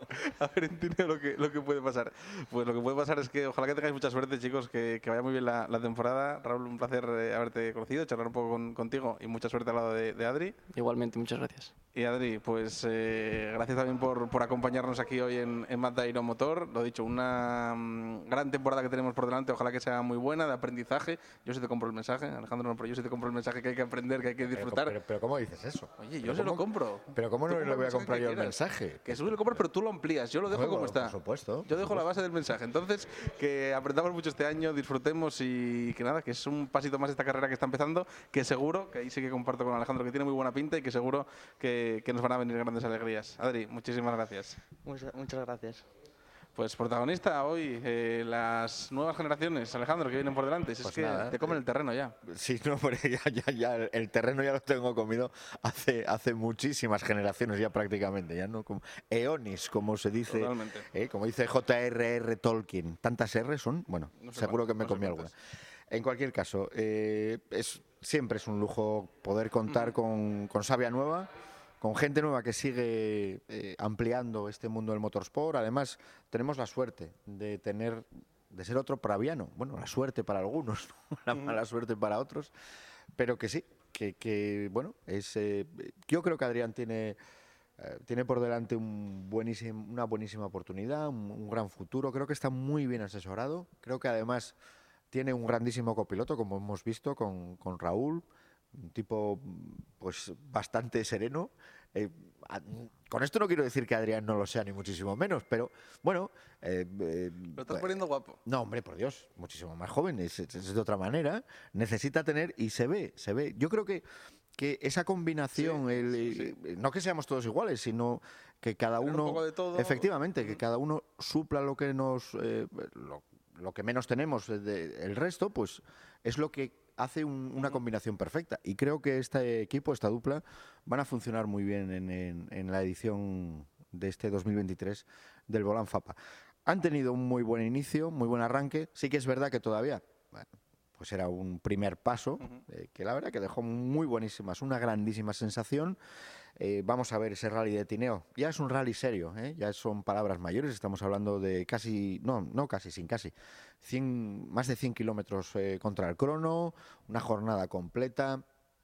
A ver, entiendo lo que, lo que puede pasar. Pues lo que puede pasar es que ojalá que tengáis mucha suerte, chicos, que, que vaya muy bien la, la temporada. Raúl, un placer eh, haberte conocido, charlar un poco con, contigo y mucha suerte al lado de, de Adri. Igualmente, muchas gracias. Y Adri, pues eh, gracias también por, por acompañarnos aquí hoy en, en Mazda Iron Motor. Lo dicho, una um, gran temporada que tenemos por delante, ojalá que sea muy buena, de aprendizaje. Yo sí te compro el mensaje, Alejandro no, pero yo sí te compro el mensaje que hay que aprender, que hay que disfrutar. Pero, pero, pero ¿cómo dices eso? Oye, yo se lo compro. Pero ¿cómo no le voy a comprar yo el mensaje? Que tú lo compras, pero tú lo amplías, yo lo dejo Luego, como está. Por supuesto. Yo dejo por la base del mensaje. Entonces, que aprendamos mucho este año, disfrutemos y que nada, que es un pasito más esta carrera que está empezando, que seguro, que ahí sí que comparto con Alejandro, que tiene muy buena pinta y que seguro que, que nos van a venir grandes alegrías. Adri, muchísimas gracias. Muchas, muchas gracias. Pues protagonista hoy, eh, las nuevas generaciones, Alejandro, que vienen por delante. Si pues es que nada, te comen el terreno ya. Sí, no, pero ya, ya, ya, el terreno ya lo tengo comido hace, hace muchísimas generaciones ya prácticamente, ya no como eones, como se dice, eh, como dice J R R Tolkien. Tantas R son, bueno, no seguro cuánto, que me no comí alguna. En cualquier caso, eh, es, siempre es un lujo poder contar mm. con, con savia nueva, con gente nueva que sigue eh, ampliando este mundo del motorsport. Además, tenemos la suerte de tener, de ser otro praviano. Bueno, la suerte para algunos, ¿no? La mala suerte para otros, pero que sí, que, que bueno, es, eh, yo creo que Adrián tiene, eh, tiene por delante un buenísimo, una buenísima oportunidad, un, un gran futuro. Creo que está muy bien asesorado. Creo que además tiene un grandísimo copiloto, como hemos visto con, con Raúl. Un tipo pues bastante sereno. Eh, a, con esto no quiero decir que Adrián no lo sea, ni muchísimo menos, pero bueno... Eh, eh, lo estás poniendo guapo. No, hombre, por Dios, muchísimo más joven, es, es, es de otra manera. Necesita tener, y se ve, se ve. Yo creo que, que esa combinación, sí, el, sí, sí. no que seamos todos iguales, sino que cada Tener uno... un poco de todo. Efectivamente, mm. que cada uno supla lo que nos... Eh, lo, lo que menos tenemos de, el resto, pues es lo que hace un, una combinación perfecta. Y creo que este equipo, esta dupla, van a funcionar muy bien en, en, en la edición de este dos mil veintitrés del Volán Fapa. Han tenido un muy buen inicio, muy buen arranque. Sí que es verdad que todavía, bueno, pues era un primer paso, eh, que la verdad que dejó muy buenísimas, una grandísima sensación. Eh, vamos a ver ese rally de Tineo. Ya es un rally serio, ¿eh? Ya son palabras mayores. Estamos hablando de casi, no, no casi, sin casi, cien, más de cien kilómetros eh, contra el crono, una jornada completa.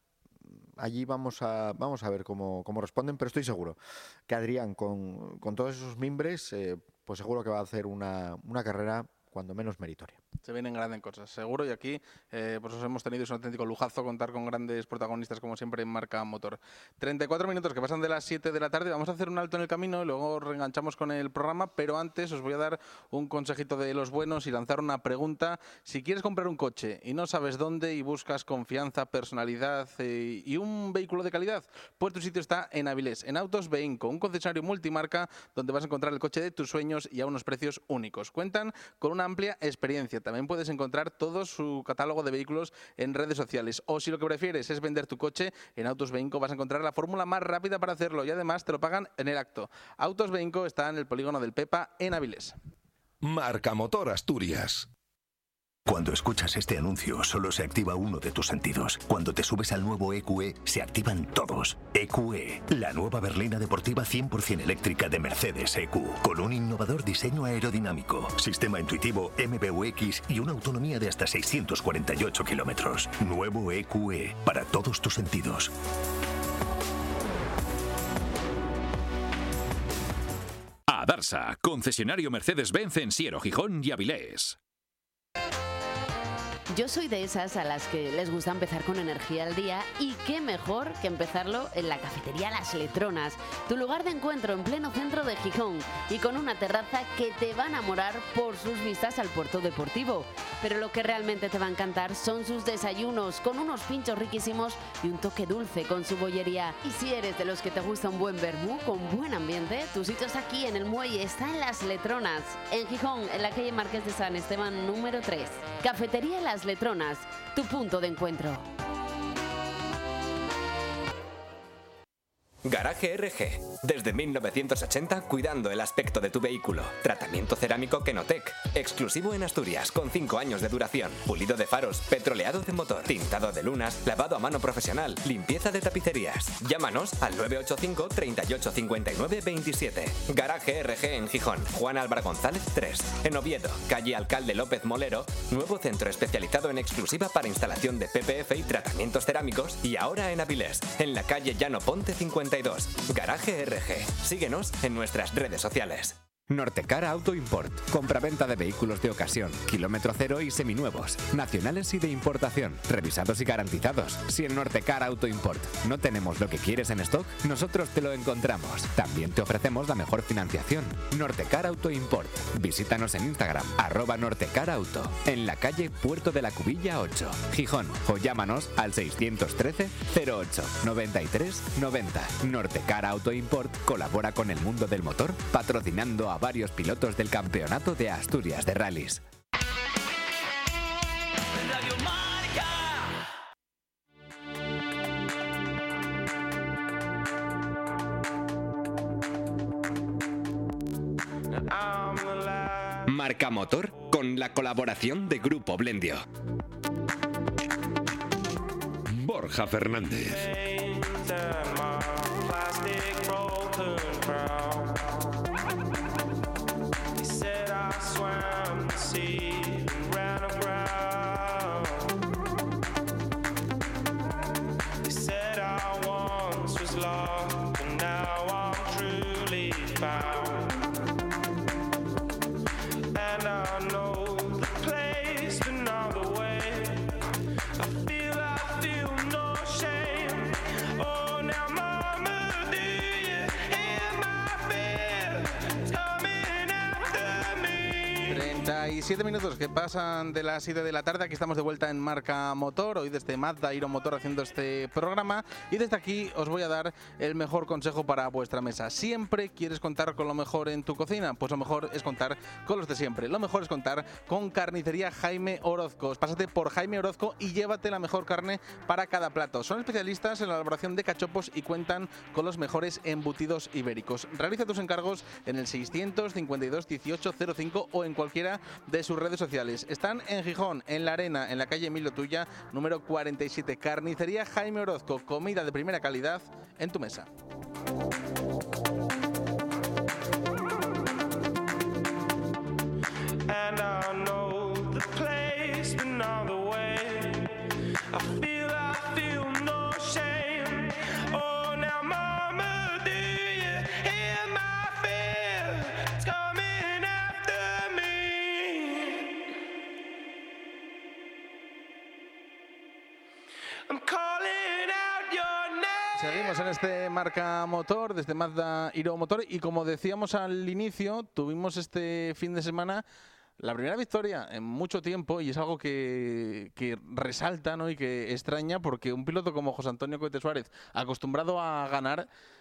Allí vamos a, vamos a ver cómo, cómo responden, pero estoy seguro que Adrián, con, con todos esos mimbres, eh, pues seguro que va a hacer una, una carrera cuando menos meritoria. Se vienen grandes cosas, seguro, y aquí eh, pues os hemos tenido, es un auténtico lujazo contar con grandes protagonistas como siempre en Marca Motor. treinta y cuatro minutos que pasan de las siete de la tarde, vamos a hacer un alto en el camino y luego reenganchamos con el programa, pero antes os voy a dar un consejito de los buenos y lanzar una pregunta. Si quieres comprar un coche y no sabes dónde y buscas confianza, personalidad eh, y un vehículo de calidad, pues tu sitio está en Avilés, en Autos Beinco, un concesionario multimarca donde vas a encontrar el coche de tus sueños y a unos precios únicos. Cuentan con una amplia experiencia. También puedes encontrar todo su catálogo de vehículos en redes sociales. O si lo que prefieres es vender tu coche, en Autos Beinco vas a encontrar la fórmula más rápida para hacerlo y además te lo pagan en el acto. Autos Beinco está en el polígono del Pepa en Avilés. Marca Motor Asturias. Cuando escuchas este anuncio, solo se activa uno de tus sentidos. Cuando te subes al nuevo E Q E, se activan todos. E Q E, la nueva berlina deportiva cien por ciento eléctrica de Mercedes E Q, con un innovador diseño aerodinámico, sistema intuitivo M B U X y una autonomía de hasta seiscientos cuarenta y ocho kilómetros. Nuevo E Q E, para todos tus sentidos. Adarsa, concesionario Mercedes-Benz en Siero, Gijón y Avilés. Yo soy de esas a las que les gusta empezar con energía al día, y qué mejor que empezarlo en la cafetería Las Letronas, tu lugar de encuentro en pleno centro de Gijón y con una terraza que te va a enamorar por sus vistas al puerto deportivo. Pero lo que realmente te va a encantar son sus desayunos, con unos pinchos riquísimos y un toque dulce con su bollería. Y si eres de los que te gusta un buen vermú con buen ambiente, tu sitio está aquí en el muelle, está en Las Letronas, en Gijón, en la calle Marqués de San Esteban número tres. Cafetería Las Letronas, tu punto de encuentro. Garaje R G. Desde mil novecientos ochenta, cuidando el aspecto de tu vehículo. Tratamiento cerámico Kenotec. Exclusivo en Asturias, con cinco años de duración. Pulido de faros, petroleado de motor, tintado de lunas, lavado a mano profesional, limpieza de tapicerías. Llámanos al nueve ocho cinco, treinta y ocho, cincuenta y nueve, veintisiete. Garaje R G en Gijón, Juan Álvaro González tres. En Oviedo, calle Alcalde López Molero, nuevo centro especializado en exclusiva para instalación de P P F y tratamientos cerámicos. Y ahora en Avilés, en la calle Llano Ponte cincuenta y dos. Garaje R G. Síguenos en nuestras redes sociales. Nortecar Auto Import. Compra-venta de vehículos de ocasión, kilómetro cero y seminuevos, nacionales y de importación, revisados y garantizados. Si en Nortecar Auto Import no tenemos lo que quieres en stock, nosotros te lo encontramos. También te ofrecemos la mejor financiación. Nortecar Auto Import. Visítanos en Instagram, arroba nortecarauto, en la calle Puerto de la Cubilla ocho, Gijón, o llámanos al seiscientos trece, cero ocho, noventa y tres, noventa. Nortecar Auto Import colabora con el mundo del motor, patrocinando a varios pilotos del Campeonato de Asturias de Rallys. Marca Motor, con la colaboración de Grupo Blendio. Borja Fernández. Siete minutos que pasan de las siete de la tarde. Aquí estamos de vuelta en Marca Motor, hoy desde Mazda Iro Motor haciendo este programa, y desde aquí os voy a dar el mejor consejo para vuestra mesa. ¿Siempre quieres contar con lo mejor en tu cocina? Pues lo mejor es contar con los de siempre. Lo mejor es contar con Carnicería Jaime Orozco. Pásate por Jaime Orozco y llévate la mejor carne para cada plato. Son especialistas en la elaboración de cachopos y cuentan con los mejores embutidos ibéricos. Realiza tus encargos en el seiscientos cincuenta y dos dieciocho cero cinco o en cualquiera de sus redes sociales. Están en Gijón, en La Arena, en la calle Emilio Tuya, número cuarenta y siete. Carnicería Jaime Orozco, comida de primera calidad en tu mesa. Seguimos en este Marca Motor desde Mazda Iro Motor, y como decíamos al inicio, tuvimos este fin de semana la primera victoria en mucho tiempo, y es algo que, que resalta, ¿no?, y que extraña, porque un piloto como José Antonio Cohete Suárez, acostumbrado a ganar,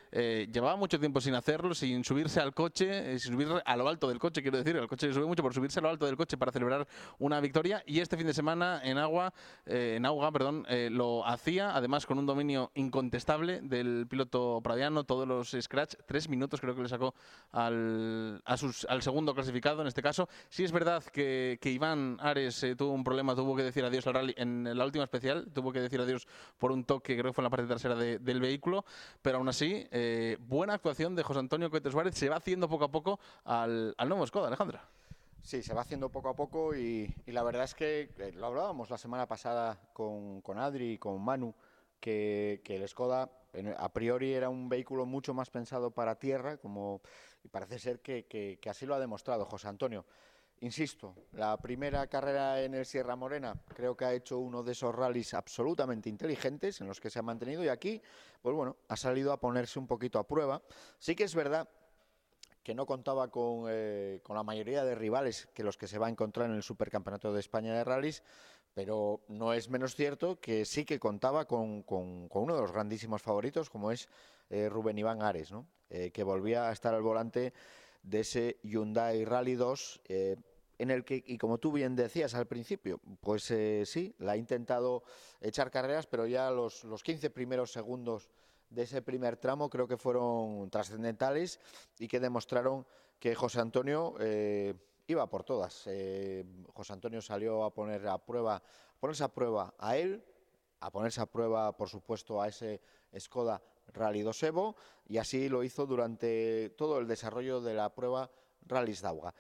eh, llevaba mucho tiempo sin hacerlo, sin subirse al coche, eh, sin subir a lo alto del coche, quiero decir, el coche se sube mucho por subirse a lo alto del coche para celebrar una victoria, y este fin de semana en Agua, eh, en Auga, perdón, eh, lo hacía, además con un dominio incontestable del piloto praviano, todos los scratch, tres minutos creo que le sacó al, a sus, al segundo clasificado en este caso. Sí es verdad que, que Iván Ares eh, tuvo un problema, tuvo que decir adiós al rally en la última especial, tuvo que decir adiós por un toque, creo que fue en la parte trasera de, del vehículo, pero aún así, eh, buena actuación de José Antonio Cohete Suárez, se va haciendo poco a poco al, al nuevo Skoda, Alejandra. Sí, se va haciendo poco a poco y, y la verdad es que eh, lo hablábamos la semana pasada con, con Adri y con Manu, que, que el Skoda en, a priori era un vehículo mucho más pensado para tierra, como, y parece ser que, que, que así lo ha demostrado José Antonio. Insisto, la primera carrera en el Sierra Morena creo que ha hecho uno de esos rallies absolutamente inteligentes en los que se ha mantenido, y aquí, pues bueno, ha salido a ponerse un poquito a prueba. Sí que es verdad que no contaba con, eh, con la mayoría de rivales que los que se va a encontrar en el Supercampeonato de España de Rallys, pero no es menos cierto que sí que contaba con, con, con uno de los grandísimos favoritos, como es eh, Rubén Iván Ares, ¿no? eh, que volvía a estar al volante de ese Hyundai Rally dos, eh, en el que, y como tú bien decías al principio, pues eh, sí, la ha intentado echar carreras, pero ya los, los quince primeros segundos de ese primer tramo creo que fueron trascendentales y que demostraron que José Antonio eh, iba por todas. Eh, José Antonio salió a poner a prueba, a ponerse a prueba a él, a ponerse a prueba, por supuesto, a ese Skoda Rally dos Evo, y así lo hizo durante todo el desarrollo de la prueba Rallys d'Auga.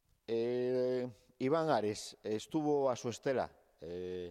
Eh, Iván Ares estuvo a su estela eh,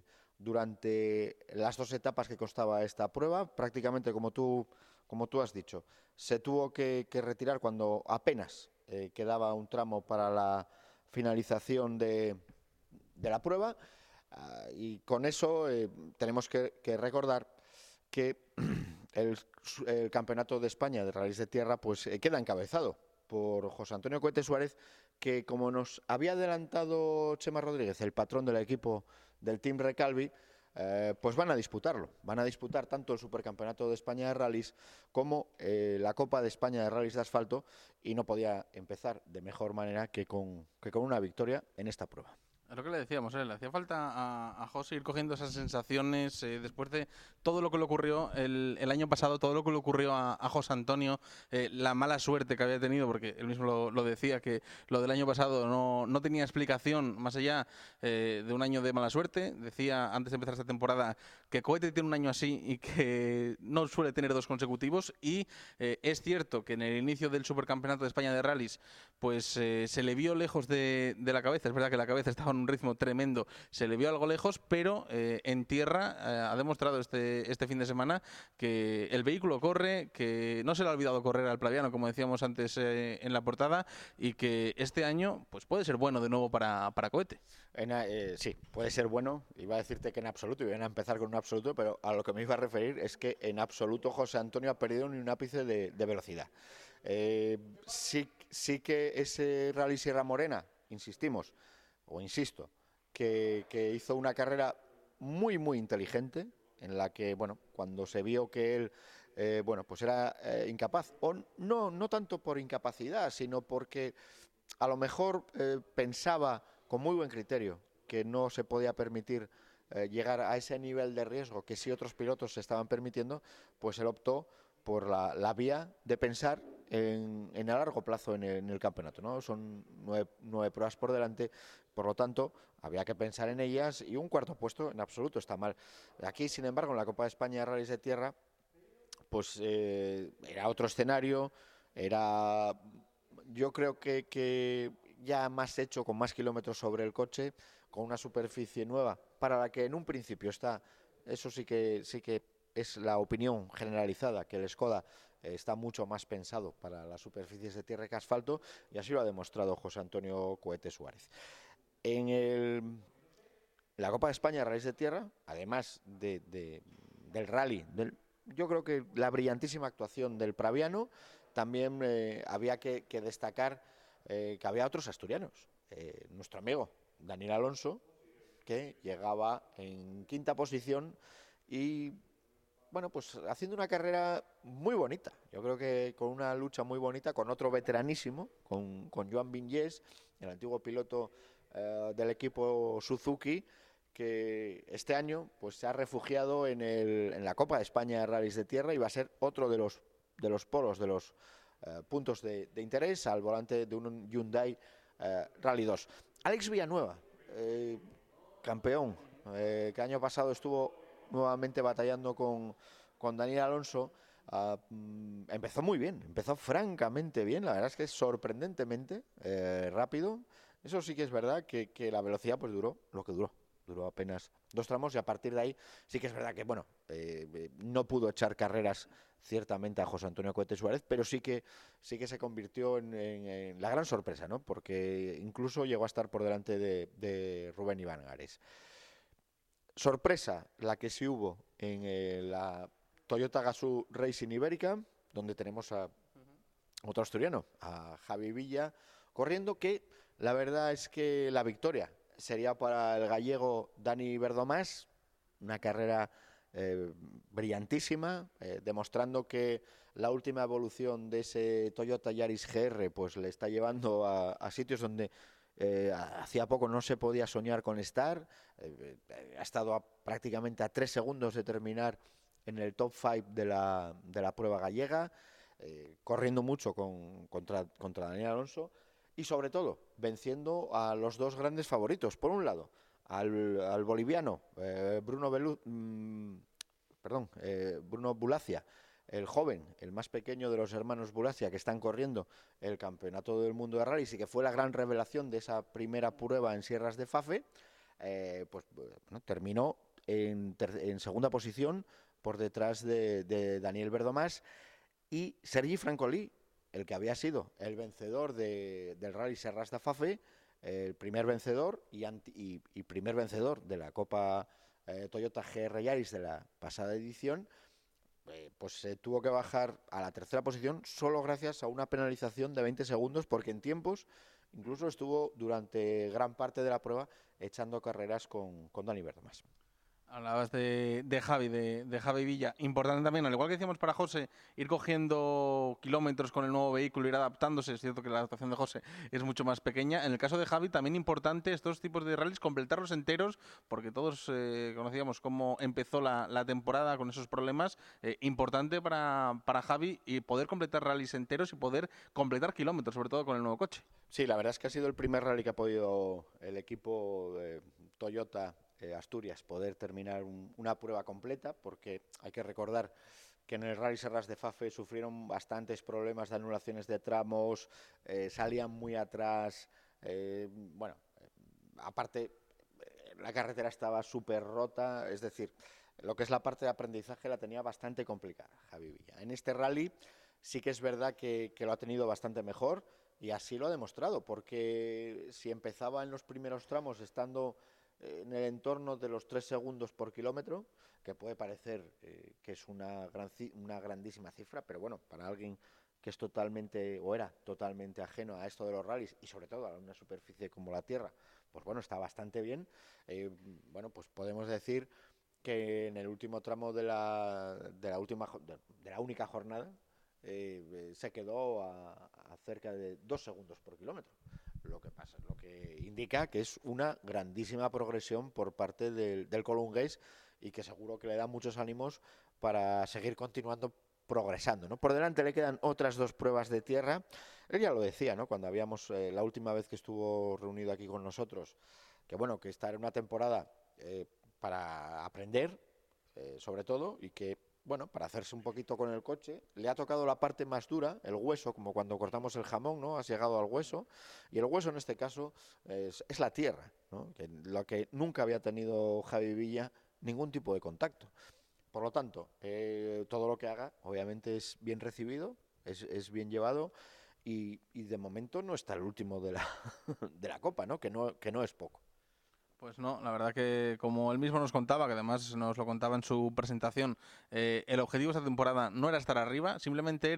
durante las dos etapas que costaba esta prueba, prácticamente como tú, como tú has dicho. Se tuvo que, que retirar cuando apenas eh, quedaba un tramo para la finalización de, de la prueba, uh, y con eso eh, tenemos que, que recordar que el, el Campeonato de España de Rallys de Tierra pues eh, queda encabezado por José Antonio Cohete Suárez, que como nos había adelantado Chema Rodríguez, el patrón del equipo del Team Recalvi, eh, pues van a disputarlo. Van a disputar tanto el Supercampeonato de España de Rallys como eh, la Copa de España de Rallys de Asfalto, y no podía empezar de mejor manera que con, que con una victoria en esta prueba. Es lo que le decíamos, ¿eh? Le hacía falta a, a José ir cogiendo esas sensaciones eh, después de todo lo que le ocurrió el, el año pasado, todo lo que le ocurrió a, a José Antonio, eh, la mala suerte que había tenido, porque él mismo lo, lo decía, que lo del año pasado no, no tenía explicación más allá eh, de un año de mala suerte. Decía antes de empezar esta temporada que Cohete tiene un año así y que no suele tener dos consecutivos, y eh, es cierto que en el inicio del Supercampeonato de España de Rallys pues eh, se le vio lejos de, de la cabeza. Es verdad que la cabeza estaba en un ritmo tremendo, se le vio algo lejos, pero eh, en tierra eh, ha demostrado este, este fin de semana que el vehículo corre, que no se le ha olvidado correr al Praviano, como decíamos antes eh, en la portada, y que este año pues puede ser bueno de nuevo para, para Cohete. En, eh, sí, puede ser bueno. Iba a decirte que en absoluto, iban a empezar con un absoluto, pero a lo que me iba a referir es que en absoluto José Antonio ha perdido ni un ápice de, de velocidad. Eh, sí, sí que ese Rally Sierra Morena, insistimos, o insisto, que, que hizo una carrera muy, muy inteligente, en la que, bueno, cuando se vio que él, eh, bueno, pues era eh, incapaz, o no, no tanto por incapacidad, sino porque a lo mejor eh, pensaba con muy buen criterio que no se podía permitir eh, llegar a ese nivel de riesgo que sí otros pilotos se estaban permitiendo, pues él optó por la, la vía de pensar en, en a largo plazo en el, en el campeonato, ¿no? Son nueve, nueve pruebas por delante, por lo tanto había que pensar en ellas, y un cuarto puesto en absoluto está mal. Aquí, sin embargo, en la Copa de España de Rallys de Tierra, pues eh, era otro escenario, era, yo creo que, que ya más hecho, con más kilómetros sobre el coche, con una superficie nueva, para la que en un principio está, eso sí que sí que es la opinión generalizada, que el Skoda eh, está mucho más pensado para las superficies de tierra que asfalto, y así lo ha demostrado José Antonio Cohete Suárez. En el, la Copa de España de Rallys de Tierra, además de, de, del rally, del, yo creo que la brillantísima actuación del Praviano, también eh, había que, que destacar eh, que había otros asturianos. Eh, nuestro amigo Daniel Alonso, que llegaba en quinta posición, y bueno, pues haciendo una carrera muy bonita. Yo creo que con una lucha muy bonita, con otro veteranísimo, con, con Joan Vinyes, el antiguo piloto eh, del equipo Suzuki, que este año pues se ha refugiado en, el, en la Copa de España de Rallys de Tierra y va a ser otro de los, de los polos, de los eh, puntos de, de interés al volante de un Hyundai eh, Rally dos. Alex Villanueva, eh, campeón, eh, que año pasado estuvo nuevamente batallando con, con Daniel Alonso, uh, empezó muy bien, empezó francamente bien, la verdad es que es sorprendentemente eh, rápido. Eso sí que es verdad que, que la velocidad pues duró lo que duró. Duró apenas dos tramos y a partir de ahí sí que es verdad que, bueno, eh, no pudo echar carreras ciertamente a José Antonio Cohete Suárez, pero sí que sí que se convirtió en, en, en la gran sorpresa, ¿no? Porque incluso llegó a estar por delante de, de Rubén Ibáñez. Sorpresa la que sí hubo en eh, la Toyota Gazoo Racing Ibérica, donde tenemos a otro asturiano, a Javi Villa, corriendo, que la verdad es que la victoria sería para el gallego Dani Verdomás, una carrera eh, brillantísima, eh, demostrando que la última evolución de ese Toyota Yaris G R pues le está llevando a, a sitios donde eh, hacía poco no se podía soñar con estar. Eh, eh, ha estado a, prácticamente a tres segundos de terminar en el top cinco de la, de la prueba gallega, eh, corriendo mucho con, contra, contra Daniel Alonso. Y sobre todo, venciendo a los dos grandes favoritos. Por un lado, al, al boliviano eh, Bruno Belu, mmm, perdón, eh, Bruno Bulacia, el joven, el más pequeño de los hermanos Bulacia, que están corriendo el campeonato del mundo de rallies y que fue la gran revelación de esa primera prueba en Sierras de Fafe, eh, pues bueno, terminó en, ter en segunda posición por detrás de, de Daniel Verdomás y Sergi Francolí, el que había sido el vencedor de, del Rally Serras de Fafe, el primer vencedor y, anti, y, y primer vencedor de la Copa eh, Toyota G R Yaris de la pasada edición, eh, pues se eh, tuvo que bajar a la tercera posición solo gracias a una penalización de veinte segundos, porque en tiempos incluso estuvo durante gran parte de la prueba echando carreras con, con Dani Verdomás. Hablabas de, de Javi, de, de Javi Villa. Importante también, al igual que decíamos para José, ir cogiendo kilómetros con el nuevo vehículo, ir adaptándose. Es cierto que la adaptación de José es mucho más pequeña. En el caso de Javi, también importante estos tipos de rallies, completarlos enteros, porque todos eh, conocíamos cómo empezó la, la temporada con esos problemas. Eh, importante para, para Javi y poder completar rallies enteros y poder completar kilómetros, sobre todo con el nuevo coche. Sí, la verdad es que ha sido el primer rally que ha podido el equipo de Toyota Eh, Asturias poder terminar un, una prueba completa, porque hay que recordar que en el Rally Serras de Fafe sufrieron bastantes problemas de anulaciones de tramos, eh, salían muy atrás, eh, bueno, eh, aparte eh, la carretera estaba súper rota, es decir, lo que es la parte de aprendizaje la tenía bastante complicada Javi Villa. En este rally sí que es verdad que, que lo ha tenido bastante mejor y así lo ha demostrado, porque si empezaba en los primeros tramos estando en el entorno de los tres segundos por kilómetro, que puede parecer eh, que es una, gran, una grandísima cifra, pero bueno, para alguien que es totalmente, o era totalmente ajeno a esto de los rallies, y sobre todo a una superficie como la Tierra, pues bueno, está bastante bien. Eh, bueno, pues podemos decir que en el último tramo de la, de la, última, de, de la única jornada, eh, se quedó a, a cerca de dos segundos por kilómetro. Lo que pasa, lo que indica que es una grandísima progresión por parte del, del colungués y que seguro que le da muchos ánimos para seguir continuando progresando, ¿no? Por delante le quedan otras dos pruebas de tierra. Él ya lo decía, ¿no? Cuando habíamos, eh, la última vez que estuvo reunido aquí con nosotros, que bueno, que esta era una temporada eh, para aprender, eh, sobre todo, y que bueno, para hacerse un poquito con el coche, le ha tocado la parte más dura, el hueso, como cuando cortamos el jamón, ¿no? Has llegado al hueso, y el hueso en este caso es, es la tierra, ¿no? Que, lo que nunca había tenido Javi Villa ningún tipo de contacto. Por lo tanto, eh, todo lo que haga, obviamente, es bien recibido, es, es bien llevado, y, y de momento no está el último de la, de la Copa, ¿no? Que no, que no es poco. Pues no, la verdad que como él mismo nos contaba, que además nos lo contaba en su presentación, eh, el objetivo de esta temporada no era estar arriba, simplemente era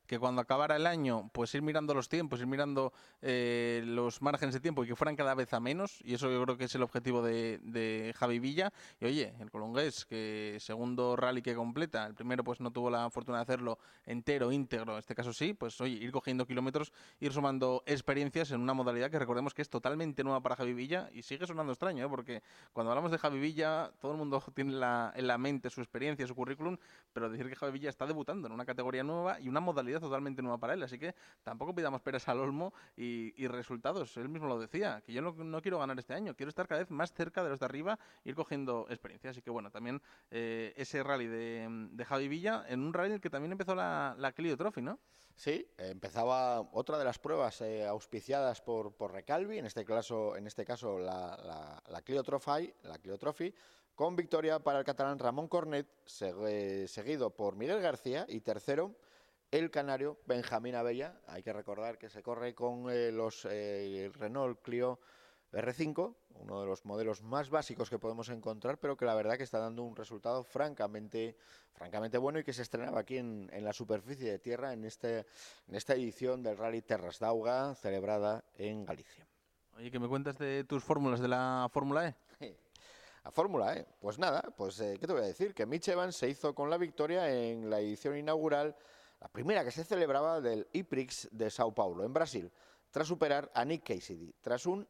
que cuando acabara el año, pues ir mirando los tiempos, ir mirando eh, los márgenes de tiempo y que fueran cada vez a menos, y eso yo creo que es el objetivo de, de Javi Villa. Y oye, el colongués, que segundo rally que completa, el primero pues no tuvo la fortuna de hacerlo entero, íntegro, en este caso sí, pues oye, ir cogiendo kilómetros, ir sumando experiencias en una modalidad que recordemos que es totalmente nueva para Javi Villa y sigue sonando extraño, ¿eh? Porque cuando hablamos de Javi Villa, todo el mundo tiene la, en la mente su experiencia, su currículum, pero decir que Javi Villa está debutando en una categoría nueva y una modalidad totalmente nueva para él, así que tampoco pidamos peras al olmo y, y resultados. Él mismo lo decía, que yo no, no quiero ganar este año, quiero estar cada vez más cerca de los de arriba, ir cogiendo experiencia. Así que bueno, también eh, ese rally de, de Javi Villa, en un rally en el que también empezó la, la Clio Trophy, ¿no? Sí, empezaba otra de las pruebas eh, auspiciadas por, por Recalvi, en este caso, en este caso la, la, la, Clio Trophy, la Clio Trophy, con victoria para el catalán Ramón Cornet, seg seguido por Miguel García, y tercero el canario Benjamín Abella. Hay que recordar que se corre con eh, los eh, Renault Clio R cinco, uno de los modelos más básicos que podemos encontrar, pero que la verdad que está dando un resultado francamente, francamente bueno y que se estrenaba aquí en, en la superficie de tierra en, este, en esta edición del Rally Terras d'Auga, celebrada en Galicia. Oye, ¿qué me cuentas de tus fórmulas de la Fórmula E? La Fórmula E, pues nada, pues eh, ¿qué te voy a decir? Que Mitch Evans se hizo con la victoria en la edición inaugural, la primera que se celebraba del I-Prix de Sao Paulo, en Brasil, tras superar a Nick Cassidy, tras un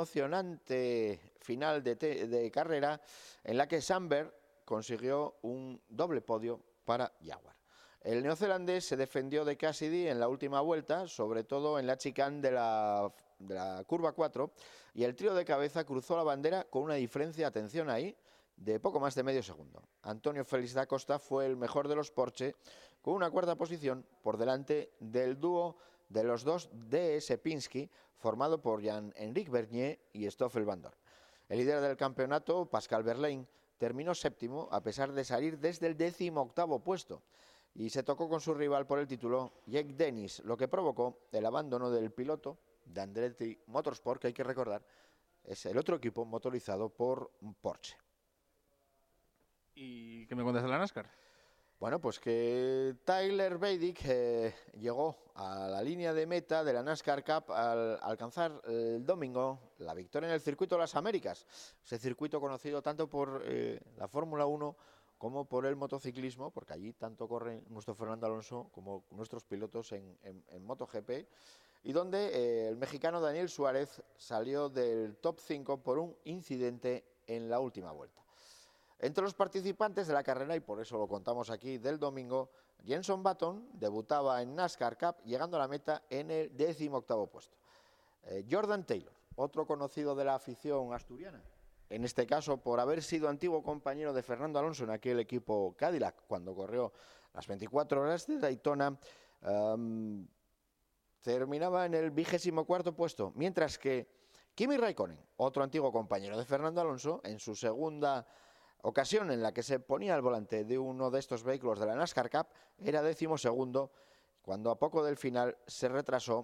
emocionante final de, de carrera en la que Samberg consiguió un doble podio para Jaguar. El neozelandés se defendió de Cassidy en la última vuelta, sobre todo en la chicane de la, de la curva cuatro, y el trío de cabeza cruzó la bandera con una diferencia, atención ahí, de poco más de medio segundo. Antonio Félix da Costa fue el mejor de los Porsche, con una cuarta posición por delante del dúo de los dos D S Pinsky, formado por Jean-Henrique Bernier y Stoffel Van Dorn. El líder del campeonato, Pascal Verlaine, terminó séptimo a pesar de salir desde el décimo octavo puesto y se tocó con su rival por el título, Jake Dennis, lo que provocó el abandono del piloto de Andretti Motorsport, que hay que recordar es el otro equipo motorizado por Porsche. ¿Y qué me cuentas de la NASCAR? Bueno, pues que Tyler Beydick eh, llegó a la línea de meta de la NASCAR Cup al alcanzar el domingo la victoria en el Circuito de las Américas, ese circuito conocido tanto por eh, la Fórmula uno como por el motociclismo, porque allí tanto corre nuestro Fernando Alonso como nuestros pilotos en, en, en MotoGP, y donde eh, el mexicano Daniel Suárez salió del top cinco por un incidente en la última vuelta. Entre los participantes de la carrera, y por eso lo contamos aquí, del domingo, Jenson Button debutaba en NASCAR Cup llegando a la meta en el décimo octavo puesto. Eh, Jordan Taylor, otro conocido de la afición asturiana, en este caso por haber sido antiguo compañero de Fernando Alonso en aquel equipo Cadillac cuando corrió las veinticuatro horas de Daytona, um, terminaba en el vigésimo cuarto puesto, mientras que Kimi Raikkonen, otro antiguo compañero de Fernando Alonso, en su segunda ocasión en la que se ponía al volante de uno de estos vehículos de la NASCAR Cup, era décimo segundo, cuando a poco del final se retrasó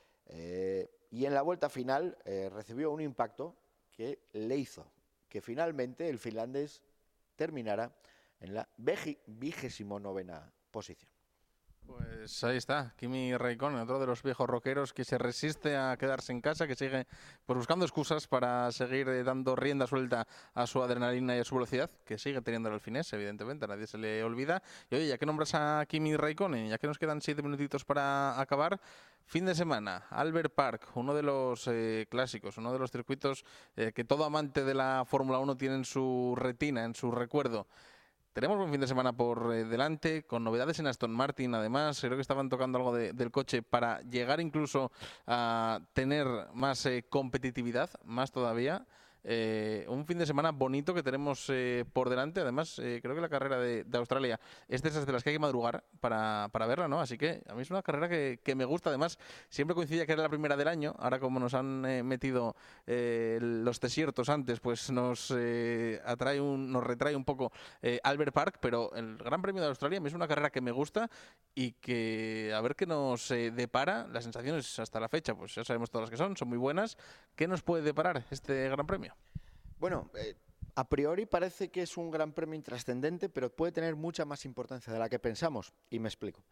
eh, y en la vuelta final eh, recibió un impacto que le hizo que finalmente el finlandés terminara en la vigésimo novena posición. Pues ahí está, Kimi Raikkonen, otro de los viejos rockeros que se resiste a quedarse en casa, que sigue pues, buscando excusas para seguir eh, dando rienda suelta a su adrenalina y a su velocidad, que sigue teniendo el finés, evidentemente, a nadie se le olvida. Y oye, ya que nombras a Kimi Raikkonen, ya que nos quedan siete minutitos para acabar, fin de semana, Albert Park, uno de los eh, clásicos, uno de los circuitos eh, que todo amante de la Fórmula uno tiene en su retina, en su recuerdo. Tenemos un fin de semana por eh, delante, con novedades en Aston Martin, además. Creo que estaban tocando algo de, del coche para llegar incluso a tener más eh, competitividad, más todavía. Eh, un fin de semana bonito que tenemos eh, por delante. Además, eh, creo que la carrera de, de Australia es de esas de las que hay que madrugar para, para verla, ¿no? Así que a mí es una carrera que, que me gusta. Además, siempre coincidía que era la primera del año. Ahora, como nos han eh, metido eh, los desiertos antes, pues nos eh, atrae un, nos retrae un poco eh, Albert Park. Pero el Gran Premio de Australia a mí es una carrera que me gusta y que a ver qué nos eh, depara. Las sensaciones hasta la fecha, pues ya sabemos todas las que son, son muy buenas. ¿Qué nos puede deparar este Gran Premio? Bueno, eh, a priori parece que es un gran premio intrascendente, pero puede tener mucha más importancia de la que pensamos, y me explico.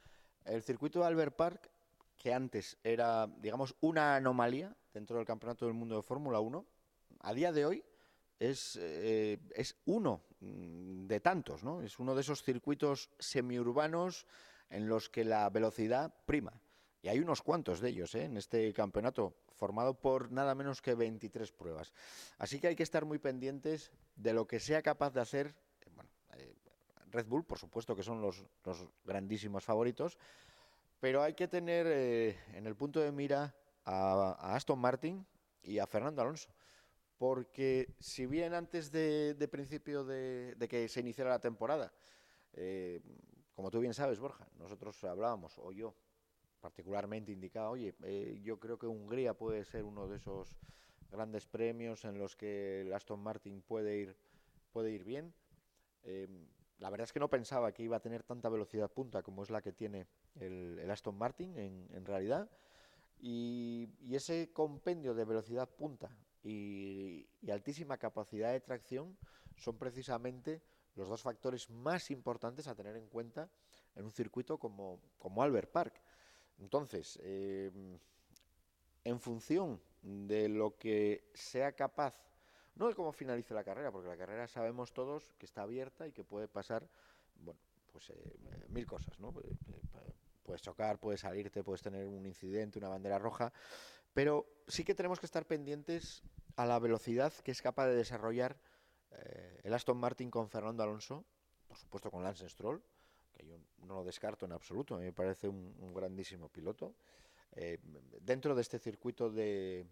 el circuito de Albert Park, que antes era, digamos, una anomalía dentro del Campeonato del Mundo de Fórmula uno, a día de hoy es, eh, es uno de tantos, ¿no? Es uno de esos circuitos semiurbanos en los que la velocidad prima. Y hay unos cuantos de ellos, ¿eh? En este campeonato, formado por nada menos que veintitrés pruebas. Así que hay que estar muy pendientes de lo que sea capaz de hacer, bueno, eh, Red Bull, por supuesto que son los, los grandísimos favoritos, pero hay que tener eh, en el punto de mira a, a Aston Martin y a Fernando Alonso. Porque si bien antes de, de principio de, de que se iniciara la temporada, eh, como tú bien sabes, Borja, nosotros hablábamos, o yo particularmente indicaba, oye, eh, yo creo que Hungría puede ser uno de esos grandes premios en los que el Aston Martin puede ir, puede ir bien. Eh, la verdad es que no pensaba que iba a tener tanta velocidad punta como es la que tiene el, el Aston Martin en, en realidad. Y, y ese compendio de velocidad punta y, y altísima capacidad de tracción son precisamente los dos factores más importantes a tener en cuenta en un circuito como, como Albert Park. Entonces, eh, en función de lo que sea capaz, no de cómo finalice la carrera, porque la carrera sabemos todos que está abierta y que puede pasar, bueno, pues eh, mil cosas, ¿no? Puedes chocar, puedes salirte, puedes tener un incidente, una bandera roja, pero sí que tenemos que estar pendientes a la velocidad que es capaz de desarrollar eh, el Aston Martin con Fernando Alonso, por supuesto con Lance Stroll, que yo no lo descarto en absoluto, a mí me parece un, un grandísimo piloto. Eh, dentro de este circuito de,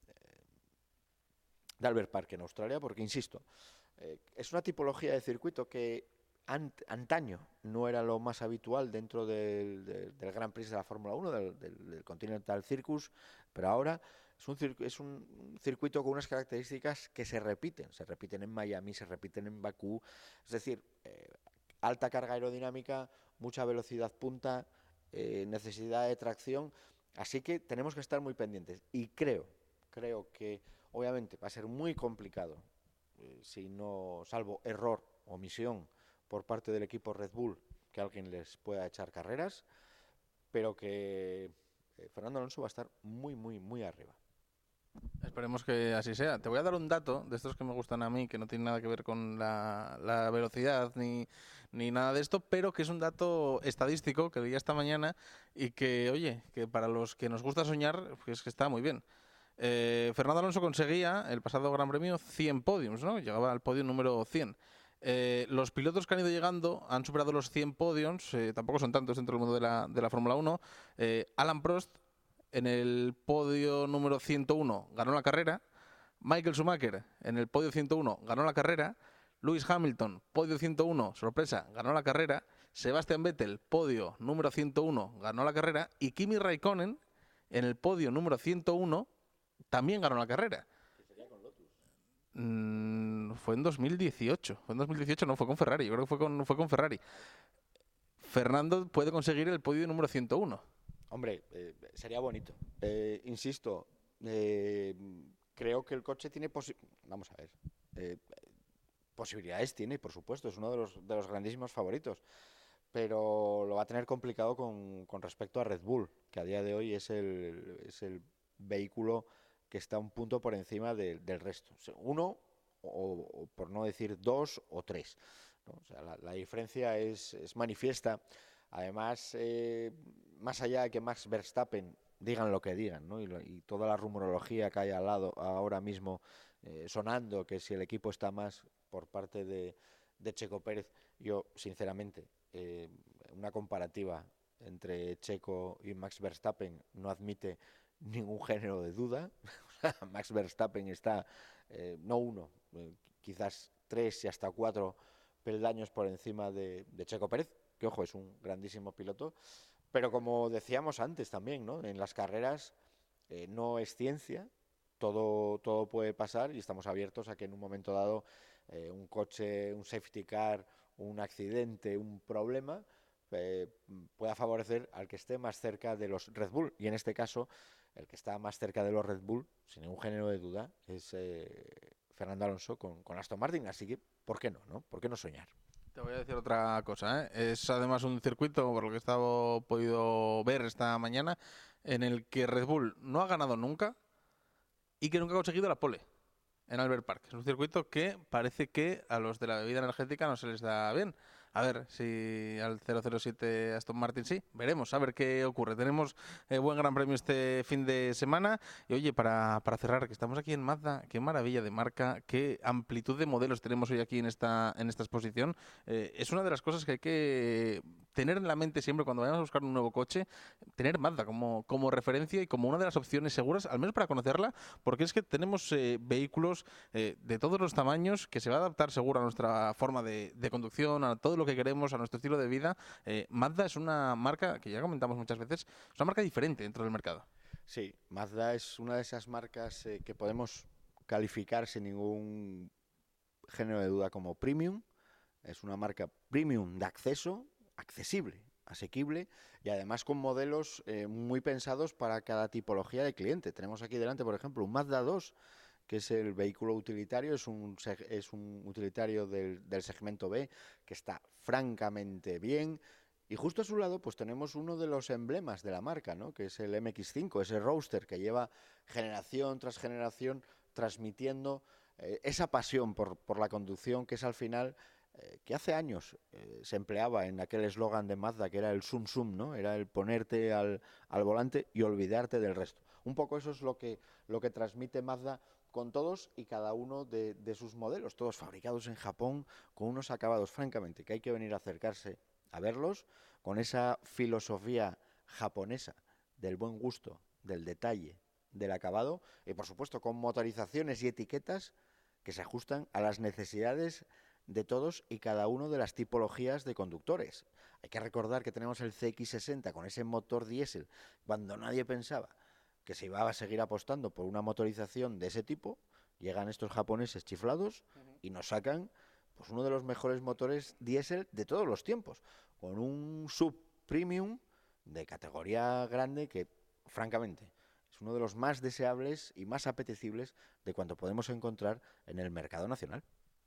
de Albert Park en Australia, porque insisto, eh, es una tipología de circuito que ant, antaño no era lo más habitual dentro del, del, del Grand Prix de la Fórmula uno, del, del, del Continental Circus, pero ahora es un, es un circuito con unas características que se repiten, se repiten en Miami, se repiten en Bakú, es decir, eh, alta carga aerodinámica, mucha velocidad punta, eh, necesidad de tracción, así que tenemos que estar muy pendientes. Y creo, creo que obviamente va a ser muy complicado, eh, si no, salvo error, omisión por parte del equipo Red Bull, que alguien les pueda echar carreras, pero que eh, Fernando Alonso va a estar muy, muy, muy arriba. Esperemos que así sea. Te voy a dar un dato de estos que me gustan a mí, que no tiene nada que ver con la, la velocidad ni, ni nada de esto, pero que es un dato estadístico que leí esta mañana y que, oye, que para los que nos gusta soñar, pues que está muy bien. Eh, Fernando Alonso conseguía el pasado Gran Premio cien podiums, ¿no? Llegaba al podio número cien. Eh, los pilotos que han ido llegando han superado los cien podiums, eh, tampoco son tantos dentro del mundo de la, de la Fórmula uno. Eh, Alan Prost, en el podio número ciento uno, ganó la carrera. Michael Schumacher, en el podio ciento uno, ganó la carrera. Lewis Hamilton, podio ciento uno, sorpresa, ganó la carrera. Sebastian Vettel, podio número ciento uno, ganó la carrera. Y Kimi Raikkonen, en el podio número ciento uno, también ganó la carrera. Mm, fue en dos mil dieciocho. Fue en dos mil dieciocho, no, fue con Ferrari. Yo creo que fue con, fue con Ferrari. Fernando puede conseguir el podio número ciento uno. Hombre, eh, sería bonito. Eh, insisto, eh, creo que el coche tiene posi- vamos a ver, eh, posibilidades tiene, por supuesto, es uno de los, de los grandísimos favoritos, pero lo va a tener complicado con, con respecto a Red Bull, que a día de hoy es el, es el vehículo que está un punto por encima de, del resto. Uno, o, o por no decir dos o tres, ¿no? O sea, la, la diferencia es, es manifiesta. Además, eh, más allá de que Max Verstappen digan lo que digan, ¿no? y, lo, y toda la rumorología que hay al lado ahora mismo eh, sonando, que si el equipo está más por parte de, de Checo Pérez, yo sinceramente eh, una comparativa entre Checo y Max Verstappen no admite ningún género de duda. Max Verstappen está eh, no uno, eh, quizás tres y hasta cuatro peldaños por encima de, de Checo Pérez, que ojo, es un grandísimo piloto, pero como decíamos antes también, ¿no? En las carreras eh, no es ciencia, todo, todo puede pasar y estamos abiertos a que en un momento dado eh, un coche, un safety car, un accidente, un problema eh, pueda favorecer al que esté más cerca de los Red Bull, y en este caso el que está más cerca de los Red Bull, sin ningún género de duda, es eh, Fernando Alonso con, con Aston Martin, así que ¿por qué no, no? ¿Por qué no soñar? Te voy a decir otra cosa, ¿eh? Es además un circuito, por lo que he estado, podido ver esta mañana, en el que Red Bull no ha ganado nunca y que nunca ha conseguido la pole en Albert Park. Es un circuito que parece que a los de la bebida energética no se les da bien. A ver si al cero cero siete Aston Martin sí, veremos, a ver qué ocurre. Tenemos eh, buen gran premio este fin de semana. Y oye, para, para cerrar, que estamos aquí en Mazda, qué maravilla de marca, qué amplitud de modelos tenemos hoy aquí en esta, en esta exposición. Eh, es una de las cosas que hay que tener en la mente siempre cuando vayamos a buscar un nuevo coche, tener Mazda como, como referencia y como una de las opciones seguras, al menos para conocerla, porque es que tenemos eh, vehículos eh, de todos los tamaños que se va a adaptar seguro a nuestra forma de, de conducción, a todo lo que queremos, a nuestro estilo de vida. Eh, Mazda es una marca que ya comentamos muchas veces, es una marca diferente dentro del mercado. Sí, Mazda es una de esas marcas eh, que podemos calificar sin ningún género de duda como premium. Es una marca premium de acceso, accesible, asequible y además con modelos eh, muy pensados para cada tipología de cliente. Tenemos aquí delante, por ejemplo, un Mazda dos, que es el vehículo utilitario, es un, es un utilitario del, del segmento B, que está francamente bien. Y justo a su lado pues tenemos uno de los emblemas de la marca, ¿no? Que es el M X cinco, ese Roadster que lleva generación tras generación transmitiendo eh, esa pasión por, por la conducción, que es al final, eh, que hace años eh, se empleaba en aquel eslogan de Mazda, que era el sum sum, ¿no? Era el ponerte al, al volante y olvidarte del resto. Un poco eso es lo que, lo que transmite Mazda con todos y cada uno de, de sus modelos, todos fabricados en Japón, con unos acabados, francamente, que hay que venir a acercarse a verlos, con esa filosofía japonesa del buen gusto, del detalle, del acabado, y por supuesto con motorizaciones y etiquetas que se ajustan a las necesidades de todos y cada uno de las tipologías de conductores. Hay que recordar que tenemos el C X sesenta con ese motor diésel, cuando nadie pensaba que se iba a seguir apostando por una motorización de ese tipo. Llegan estos japoneses chiflados y nos sacan pues uno de los mejores motores diésel de todos los tiempos, con un sub premium de categoría grande que, francamente, es uno de los más deseables y más apetecibles de cuanto podemos encontrar en el mercado nacional.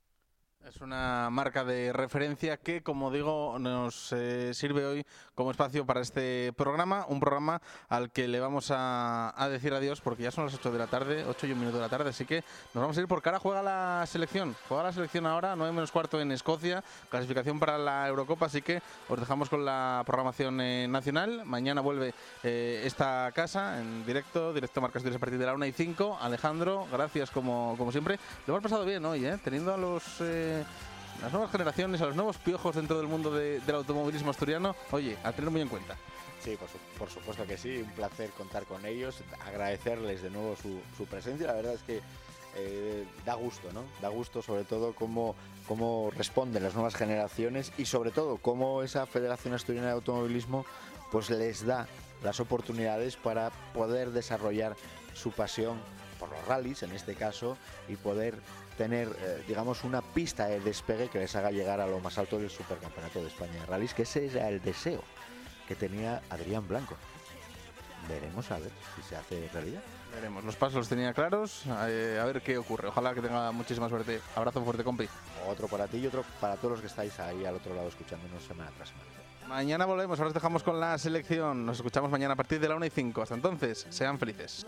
Es una marca de referencia que, como digo, nos eh, sirve hoy como espacio para este programa, un programa al que le vamos a, a decir adiós porque ya son las ocho de la tarde, ocho y un minuto de la tarde, así que nos vamos a ir porque ahora juega la selección, juega la selección ahora, nueve menos cuarto en Escocia, clasificación para la Eurocopa, así que os dejamos con la programación eh, nacional. Mañana vuelve eh, esta casa en directo, directo Marca Asturias a partir de la una y cinco. Alejandro, gracias como, como siempre. Lo hemos pasado bien hoy, ¿eh? Teniendo a los... Eh, las nuevas generaciones, a los nuevos piojos dentro del mundo de, del automovilismo asturiano, oye, a tener muy en cuenta. Sí, por, su, por supuesto que sí, un placer contar con ellos, agradecerles de nuevo su, su presencia. La verdad es que eh, da gusto, ¿no? Da gusto sobre todo cómo, cómo responden las nuevas generaciones y sobre todo cómo esa Federación Asturiana de Automovilismo pues les da las oportunidades para poder desarrollar su pasión por los rallies, en este caso, y poder tener, eh, digamos, una pista de despegue que les haga llegar a lo más alto del Supercampeonato de España de Rallys, que ese era el deseo que tenía Adrián Blanco. Veremos a ver si se hace realidad. Veremos, los pasos los tenía claros, eh, a ver qué ocurre. Ojalá que tenga muchísima suerte. Abrazo fuerte, compi. Otro para ti y otro para todos los que estáis ahí al otro lado escuchándonos semana tras semana. Mañana volvemos, ahora os dejamos con la selección. Nos escuchamos mañana a partir de la una y cinco. Hasta entonces, sean felices.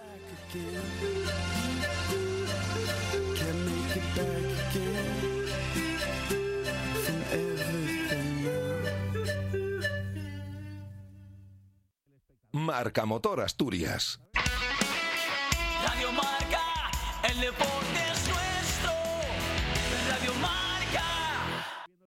Marca Motor Asturias. Radio Marca, el deporte